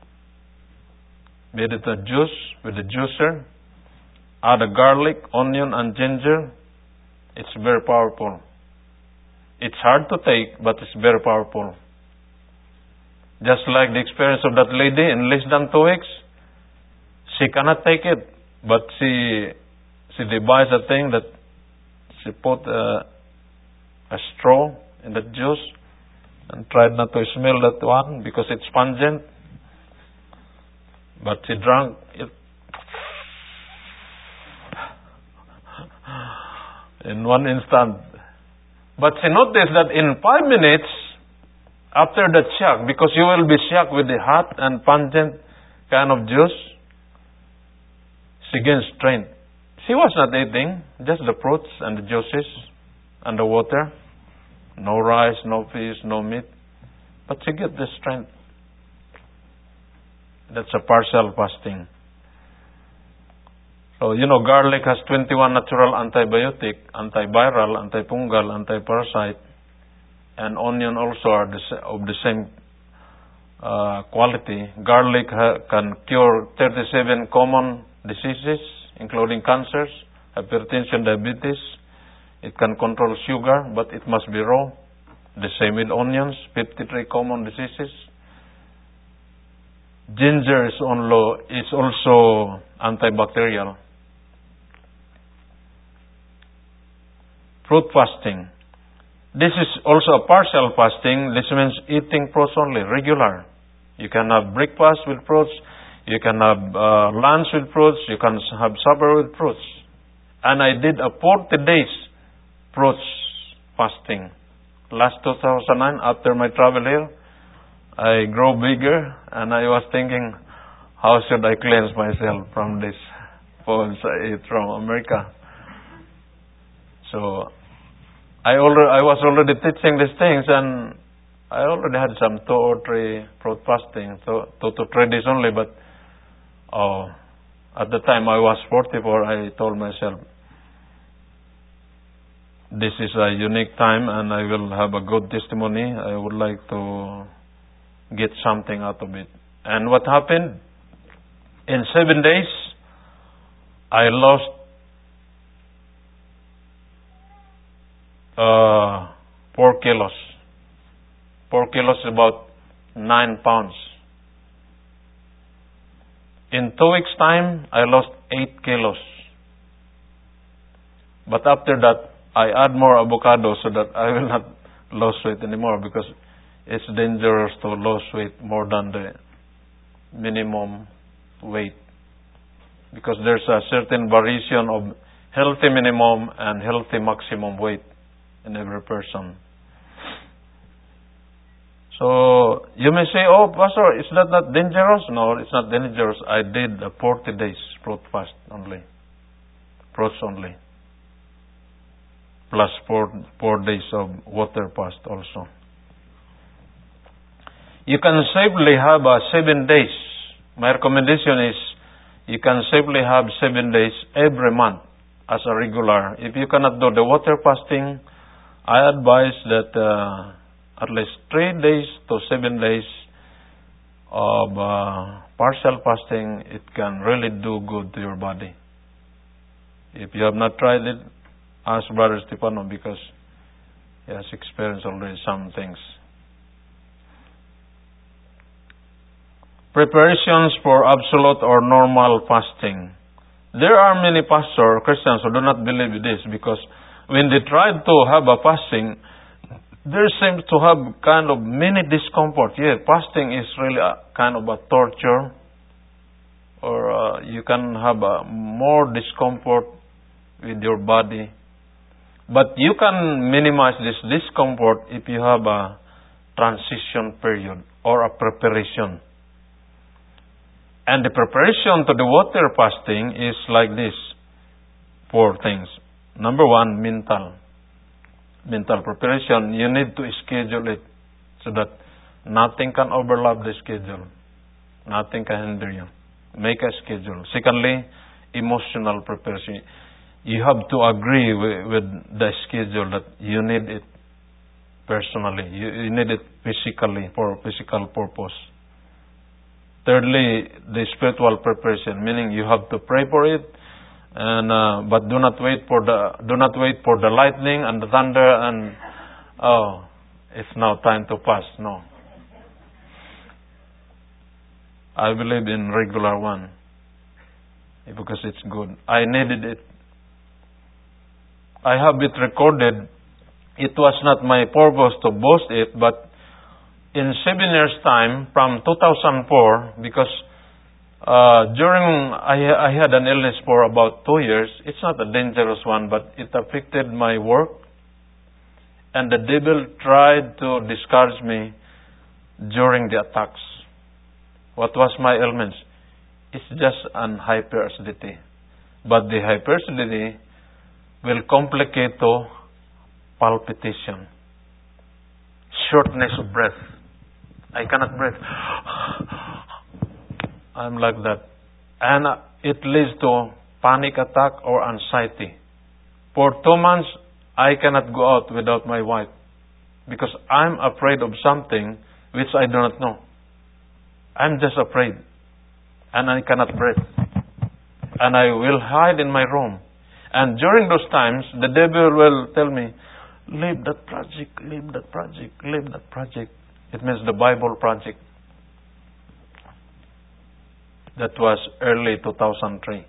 made it a juice with a juicer, add a garlic, onion and ginger. It's very powerful. It's hard to take, but it's very powerful. Just like the experience of that lady in less than 2 weeks. She cannot take it, but she devised a thing that she put a straw in the juice and tried not to smell that one because it's pungent. But she drank it in one instant. But she noticed that in 5 minutes, after that shock, because you will be shocked with the hot and pungent kind of juice, she gained strength. She was not eating, just the fruits and the juices and the water. No rice, no fish, no meat. But she get the strength. That's a partial fasting. So, garlic has 21 natural antibiotic, antiviral, antifungal, antiparasite, and onion also are of the same quality. Garlic can cure 37 common diseases, including cancers, hypertension, diabetes. It can control sugar, but it must be raw. The same with onions, 53 common diseases. Ginger is also antibacterial. Fruit fasting. This is also a partial fasting. This means eating fruits only, regular. You can have breakfast with fruits. You can have lunch with fruits. You can have supper with fruits. And I did a 40 days fruits fasting. Last 2009, after my travel here, I grow bigger, and I was thinking, how should I cleanse myself from these foods I eat from America? So I was already teaching these things, and I already had some 2 or 3 fruit fasting, 2 to 3 days only. But at the time I was 44, I told myself, this is a unique time, and I will have a good testimony. I would like to get something out of it. And what happened? In 7 days, I lost 4 kilos. 4 kilos is about 9 pounds. In 2 weeks' time, I lost 8 kilos. But after that, I add more avocado so that I will not lose weight anymore, because it's dangerous to lose weight more than the minimum weight. Because there's a certain variation of healthy minimum and healthy maximum weight in every person. So, you may say, oh, Pastor, is that not dangerous? No, it's not dangerous. I did a 40 days fruit fast only. Fruits only. Plus 4 days of water fast also. You can safely have 7 days. My recommendation is, you can safely have 7 days every month as a regular. If you cannot do the water fasting, I advise that at least 3 days to 7 days of partial fasting, it can really do good to your body. If you have not tried it, ask Brother Stefano, because he has experienced already some things. Preparations for absolute or normal fasting. There are many pastors or Christians who do not believe in this, because when they tried to have a fasting, there seems to have kind of many discomfort. Yeah, fasting is really a kind of a torture. or you can have more discomfort with your body. But you can minimize this discomfort if you have a transition period or a preparation. And the preparation to the water fasting is like this. 4 things. Number 1, mental preparation. You need to schedule it so that nothing can overlap the schedule. Nothing can hinder you. Make a schedule. Secondly, emotional preparation. You have to agree with the schedule that you need it personally. You need it physically for physical purpose. Thirdly, the spiritual preparation, meaning you have to pray for it, and but do not wait for the lightning and the thunder and it's now time to fast. No. I believe in regular one because it's good. I needed it. I have it recorded. It was not my purpose to boast it, but in 7 years' time, from 2004, because during I had an illness for about 2 years. It's not a dangerous one, but it affected my work. And the devil tried to discourage me during the attacks. What was my ailments? It's just an hyperacidity. But the hyperacidity will complicate to palpitation, shortness of breath. I cannot breathe. I'm like that. And it leads to panic attack or anxiety. For 2 months, I cannot go out without my wife because I'm afraid of something which I do not know. I'm just afraid. And I cannot breathe. And I will hide in my room. And during those times, the devil will tell me, leave that project, leave that project, leave that project. It means the Bible project. That was early 2003.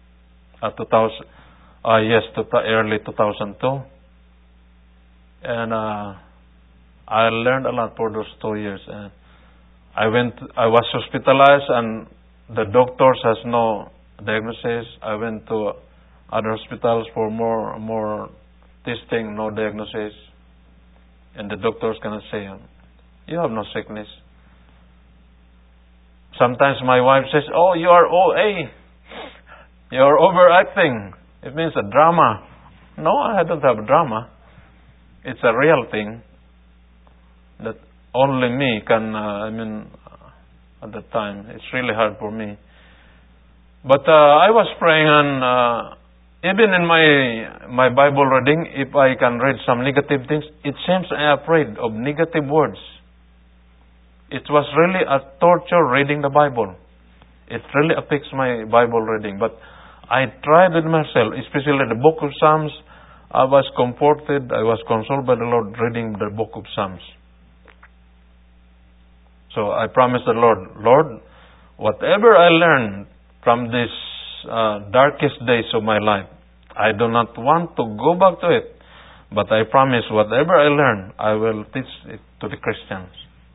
Early 2002. And I learned a lot for those 2 years. And I was hospitalized, and the doctors has no diagnosis. I went to other hospitals for more testing, no diagnosis. And the doctors cannot say, you have no sickness. Sometimes my wife says, oh, you are OA. You are overacting. It means a drama. No, I don't have a drama. It's a real thing that only me can, at that time, it's really hard for me. But I was praying, and even in my Bible reading, if I can read some negative things, it seems I'm afraid of negative words. It was really a torture reading the Bible. It really affects my Bible reading. But I tried with myself, especially the book of Psalms. I was comforted, I was consoled by the Lord reading the book of Psalms. So I promised the Lord, whatever I learned from these darkest days of my life, I do not want to go back to it. But I promise whatever I learn, I will teach it to the Christians.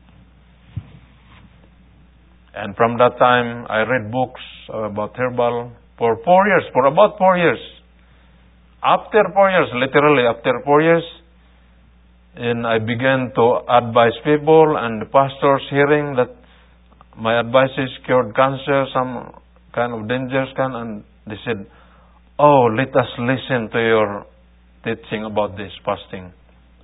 And from that time, I read books about herbal for 4 years, for about 4 years. After 4 years, literally after 4 years, and I began to advise people, and the pastors hearing that my advices cured cancer, some kind of dangerous kind, and they said, oh, let us listen to your teaching about this fasting.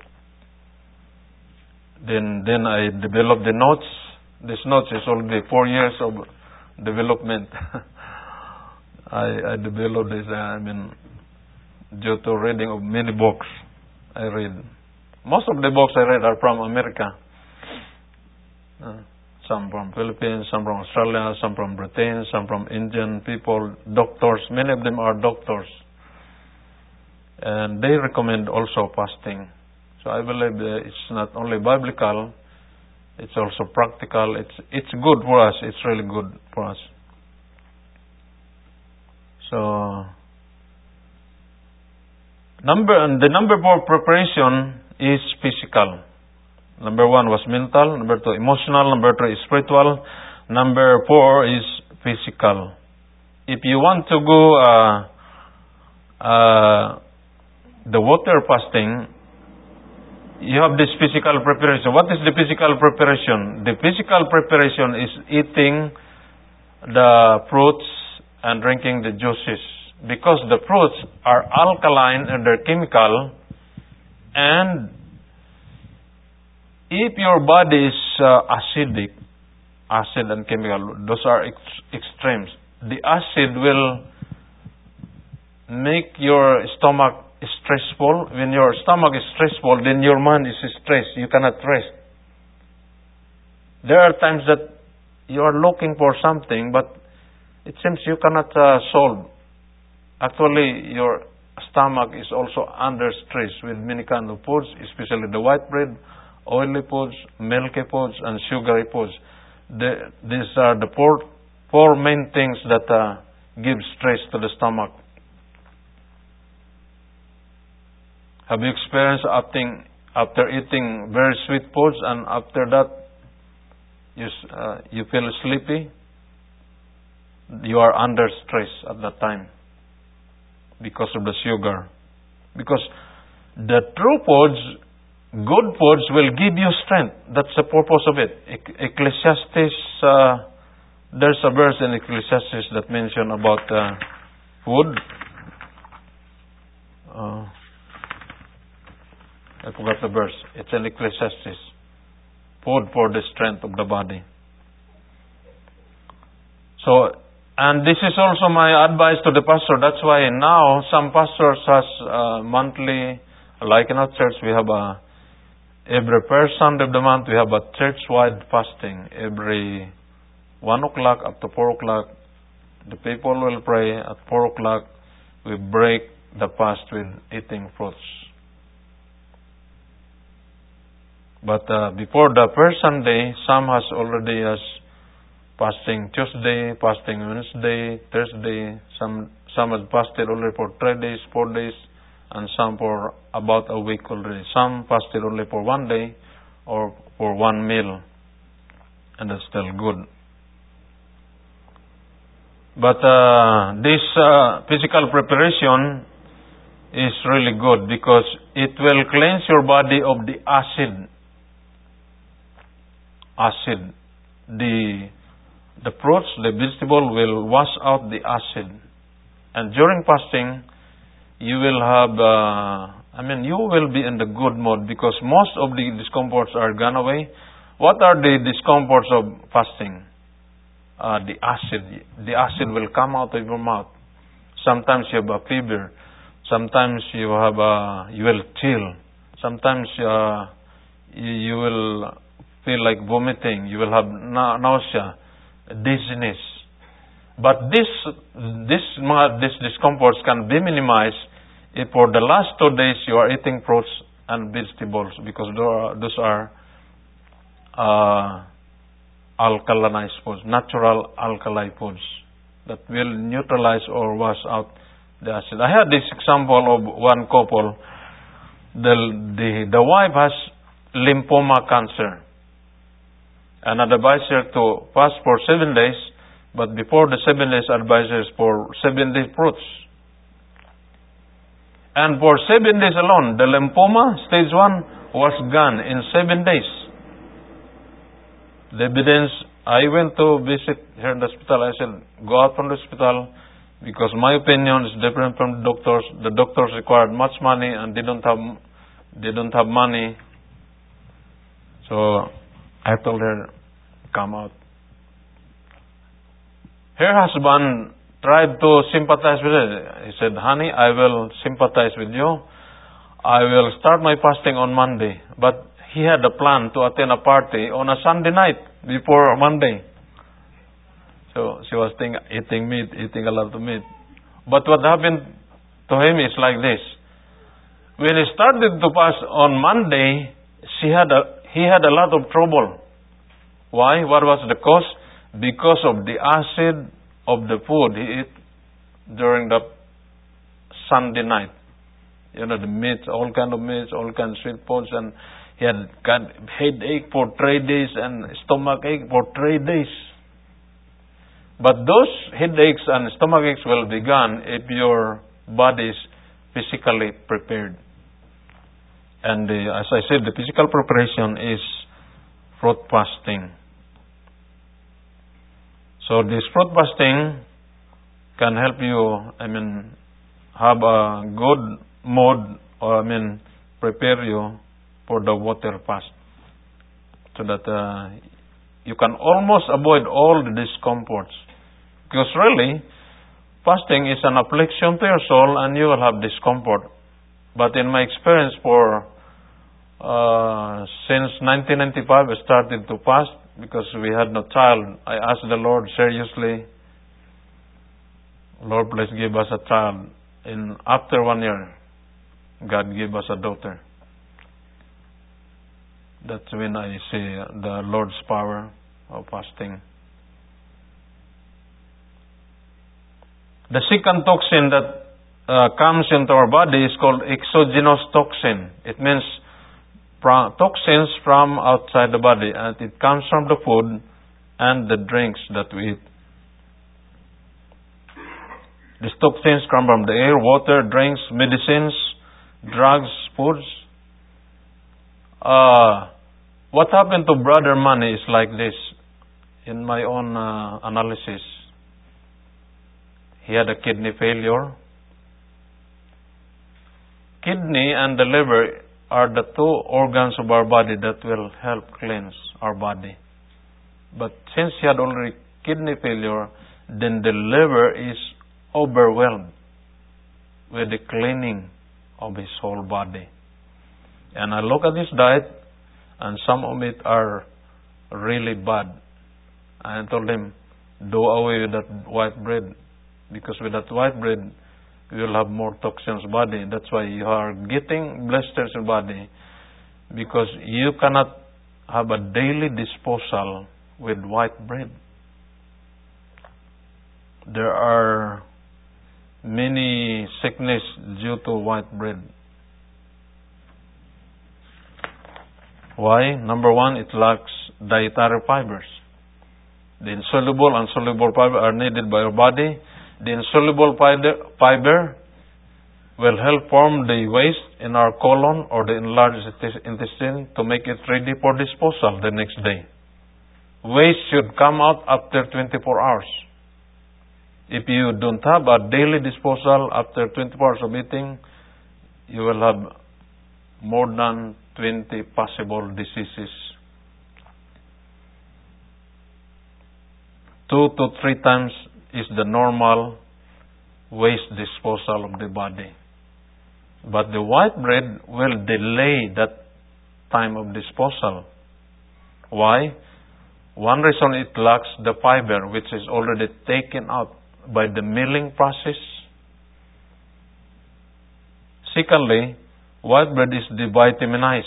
Then I developed the notes. This notes is already 4 years of development. I developed this, due to reading of many books I read. Most of the books I read are from America. Some from Philippines, some from Australia, some from Britain, some from Indian people, doctors. Many of them are doctors. And they recommend also fasting. So I believe it's not only biblical, it's also practical. It's good for us. It's really good for us. So, the number 4 preparation is physical. Number 1 was mental. Number 2, emotional. Number 3, spiritual. Number 4 is physical. if you want to go the water fasting, you have this physical preparation. What is the physical preparation? The physical preparation is eating the fruits and drinking the juices. Because the fruits are alkaline and they're chemical, and if your body is acidic, acid and chemical, those are extremes. The acid will make your stomach stressful. When your stomach is stressful, then your mind is stressed. You cannot rest. There are times that you are looking for something, but it seems you cannot solve. Actually, your stomach is also under stress with many kinds of foods, especially the white bread, oily foods, milky foods, and sugary foods. These are the four main things that give stress to the stomach. Have you experienced after eating very sweet foods and after that you feel sleepy? You are under stress at that time because of the sugar. Because the true foods, good foods, will give you strength. That's the purpose of it. Ecclesiastes, there's a verse in Ecclesiastes that mention about food. I forgot the verse. It's in Ecclesiastes. Food for the strength of the body. So, and this is also my advice to the pastor. That's why now some pastors has monthly, like in our church, we have every first Sunday of the month, we have a church-wide fasting. Every 1 o'clock up to 4 o'clock, the people will pray. At 4 o'clock, we break the fast with eating fruits. But before the first Sunday, some has already fasting Tuesday, fasting Wednesday, Thursday. Some has fasted already for 3 days, 4 days, and some for about a week already. Some fasted only for 1 day or for 1 meal, and that's still good. But this physical preparation is really good because it will cleanse your body of the acid. The fruits, the vegetable will wash out the acid. And during fasting, you will have, you will be in the good mood because most of the discomforts are gone away. What are the discomforts of fasting? The acid. The acid will come out of your mouth. Sometimes you have a fever. Sometimes you will chill. Sometimes you will feel like vomiting. You will have nausea, dizziness. But this discomforts can be minimized if for the last 2 days you are eating fruits and vegetables because those are alkalinized foods, natural alkali foods that will neutralize or wash out the acid. I had this example of one couple. The wife has lymphoma cancer, and advised her to fast for 7 days. But before the 7 days, advises for 7 days fruits. And for 7 days alone, the lymphoma, stage 1, was gone in 7 days. The evidence, I went to visit her in the hospital. I said, go out from the hospital because my opinion is different from the doctors. The doctors required much money and they don't have money. So I told her, come out. Her husband tried to sympathize with her. He said, honey, I will sympathize with you. I will start my fasting on Monday. But he had a plan to attend a party on a Sunday night before Monday. So she was eating a lot of meat. But what happened to him is like this. When he started to fast on Monday, he had a lot of trouble. Why? What was the cause? Because of the acid of the food he ate during the Sunday night. The meat, all kind of meats, all kind of sweet foods, and he had got headache for 3 days and stomach ache for 3 days. But those headaches and stomach aches will be gone if your body is physically prepared. And as I said, the physical preparation is fruit fasting. So this fruit fasting can help you, have a good mood, or prepare you for the water fast, so that you can almost avoid all the discomforts. Because really, fasting is an affliction to your soul, and you will have discomfort. But in my experience, since 1995, I started to fast because we had no child. I asked the Lord seriously, Lord, please give us a child. And after 1 year, God gave us a daughter. That's when I see the Lord's power of fasting. The second toxin that comes into our body is called exogenous toxin. It means toxins from outside the body, and it comes from the food and the drinks that we eat. These toxins come from the air, water, drinks, medicines, drugs, foods. What happened to Brother Manny is like this. In my own analysis, he had a kidney failure. Kidney and the liver are the two organs of our body that will help cleanse our body. But since he had already kidney failure, then the liver is overwhelmed with the cleaning of his whole body. And I look at his diet, and some of it are really bad. I told him, do away with that white bread, because with that white bread, you will have more toxins in body. That's why you are getting blisters in body, because you cannot have a daily disposal with white bread. There are many sickness due to white bread. Why? Number one, it lacks dietary fibers. The insoluble and soluble fiber are needed by our body. The insoluble fiber will help form the waste in our colon or the enlarged intestine to make it ready for disposal the next day. Waste should come out after 24 hours. If you don't have a daily disposal after 24 hours of eating, you will have more than 20 possible diseases. 2 to 3 times is the normal waste disposal of the body. But the white bread will delay that time of disposal. Why? One reason, it lacks the fiber, which is already taken out by the milling process. Secondly, white bread is devitaminized,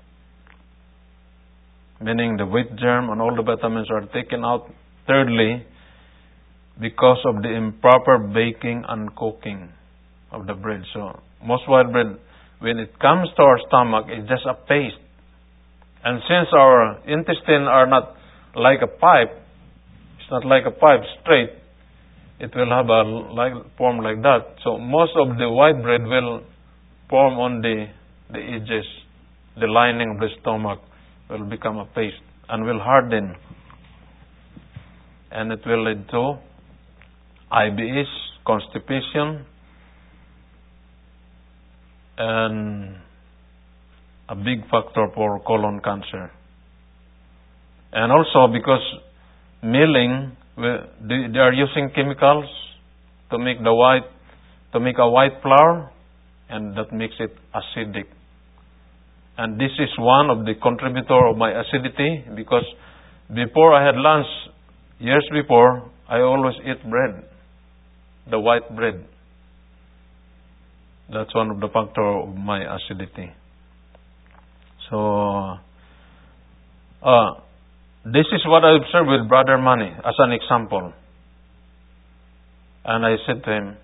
meaning the wheat germ and all the vitamins are taken out. Thirdly, because of the improper baking and cooking of the bread. So, most white bread, when it comes to our stomach, it's just a paste. And since our intestines are not like a pipe, it's not like a pipe straight, it will have a form like that. So, most of the white bread will form on the edges. The lining of the stomach will become a paste and will harden. And it will lead to IBS, constipation, and a big factor for colon cancer. And also because milling, they are using chemicals to make a white flour, and that makes it acidic. And this is one of the contributor of my acidity, because before I had lunch, years before, I always eat bread, the white bread. That's one of the factors of my acidity. So, this is what I observed with Brother Manny as an example. And I said to him,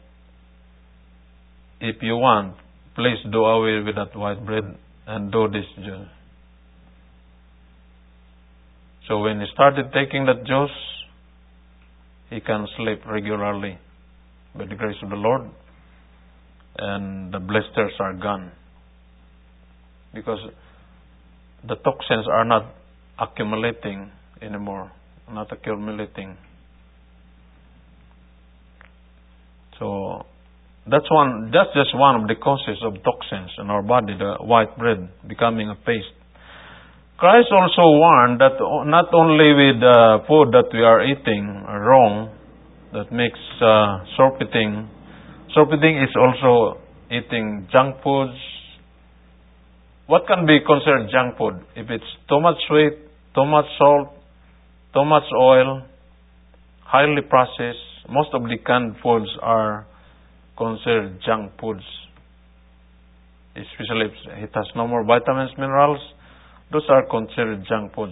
if you want, please do away with that white bread and do this juice. So when he started taking that juice, he can sleep regularly by the grace of the Lord, and the blisters are gone. Because the toxins are not accumulating anymore, not accumulating. So that's just one of the causes of toxins in our body, the white bread becoming a paste. Christ also warned that not only with food that we are eating wrong, that makes surfeiting. Surfeiting is also eating junk foods. What can be considered junk food? If it's too much sweet, too much salt, too much oil, highly processed, most of the canned foods are considered junk foods. Especially if it has no more vitamins, minerals, those are considered junk foods.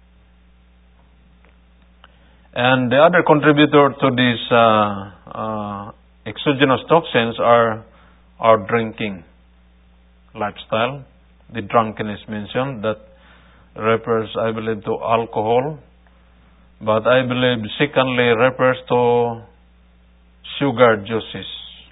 And the other contributor to these exogenous toxins are our drinking lifestyle. The drunkenness mentioned, that refers, I believe, to alcohol. But I believe, secondly, refers to sugar juices.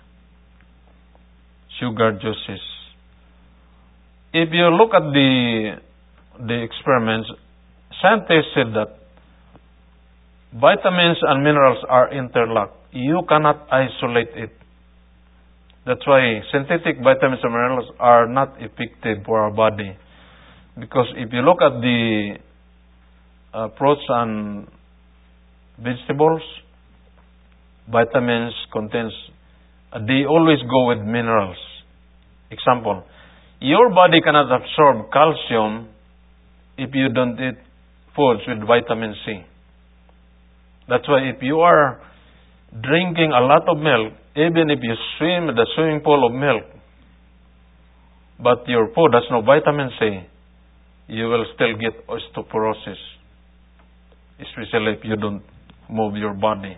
Sugar juices. If you look at the experiments, scientists said that vitamins and minerals are interlocked. You cannot isolate it. That's why synthetic vitamins and minerals are not effective for our body. Because if you look at the fruits and vegetables, vitamins contains, they always go with minerals. Example, your body cannot absorb calcium if you don't eat foods with vitamin C. That's why if you are drinking a lot of milk, even if you swim in the swimming pool of milk, but your food has no vitamin C, you will still get osteoporosis, especially if you don't move your body.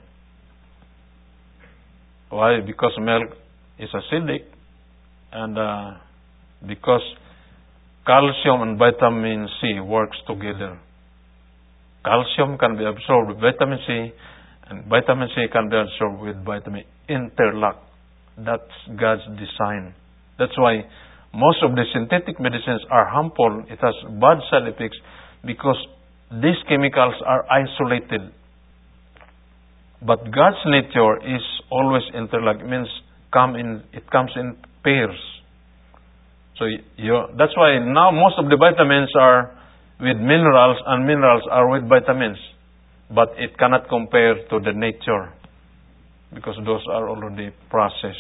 Why? Because milk is acidic, and because calcium and vitamin C works together. Calcium can be absorbed with vitamin C, and vitamin C can be absorbed with vitamin interlock. That's God's design. That's why most of the synthetic medicines are harmful. It has bad side effects because these chemicals are isolated. But God's nature is always interlocked. It means it comes in pairs. So that's why now most of the vitamins are with minerals, and minerals are with vitamins. But it cannot compare to the nature, because those are already processed.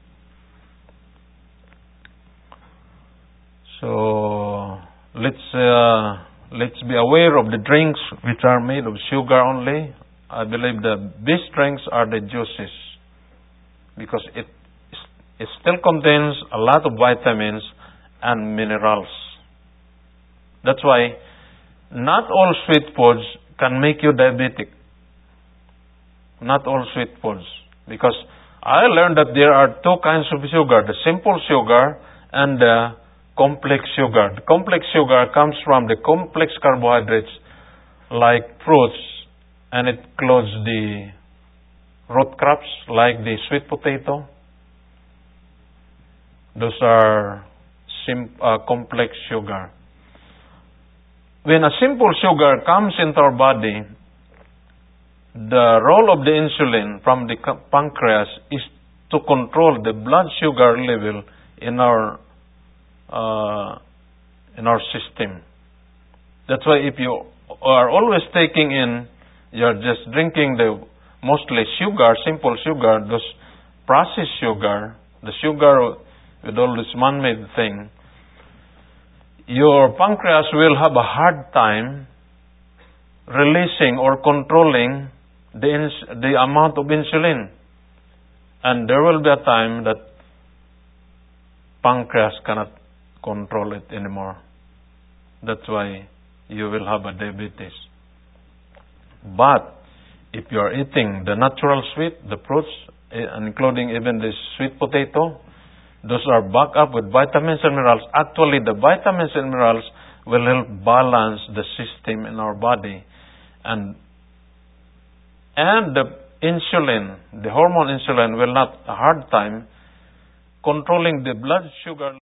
So let's be aware of the drinks which are made of sugar only. I believe the best drinks are the juices, because it still contains a lot of vitamins and minerals. That's why not all sweet foods can make you diabetic. Not all sweet foods. Because I learned that there are two kinds of sugar, the simple sugar and the complex sugar. The complex sugar comes from the complex carbohydrates like fruits, and it includes the root crops like the sweet potato. Those are complex sugar. When a simple sugar comes into our body, the role of the insulin from the pancreas is to control the blood sugar level in our system. That's why if you are always taking in, you're just drinking the mostly sugar, simple sugar, those processed sugar, the sugar with all this man-made thing, your pancreas will have a hard time releasing or controlling the amount of insulin. And there will be a time that pancreas cannot control it anymore. That's why you will have a diabetes. But if you are eating the natural sweet, the fruits, including even the sweet potato, those are backed up with vitamins and minerals. Actually, the vitamins and minerals will help balance the system in our body. And insulin, the hormone insulin, will not a hard time controlling the blood sugar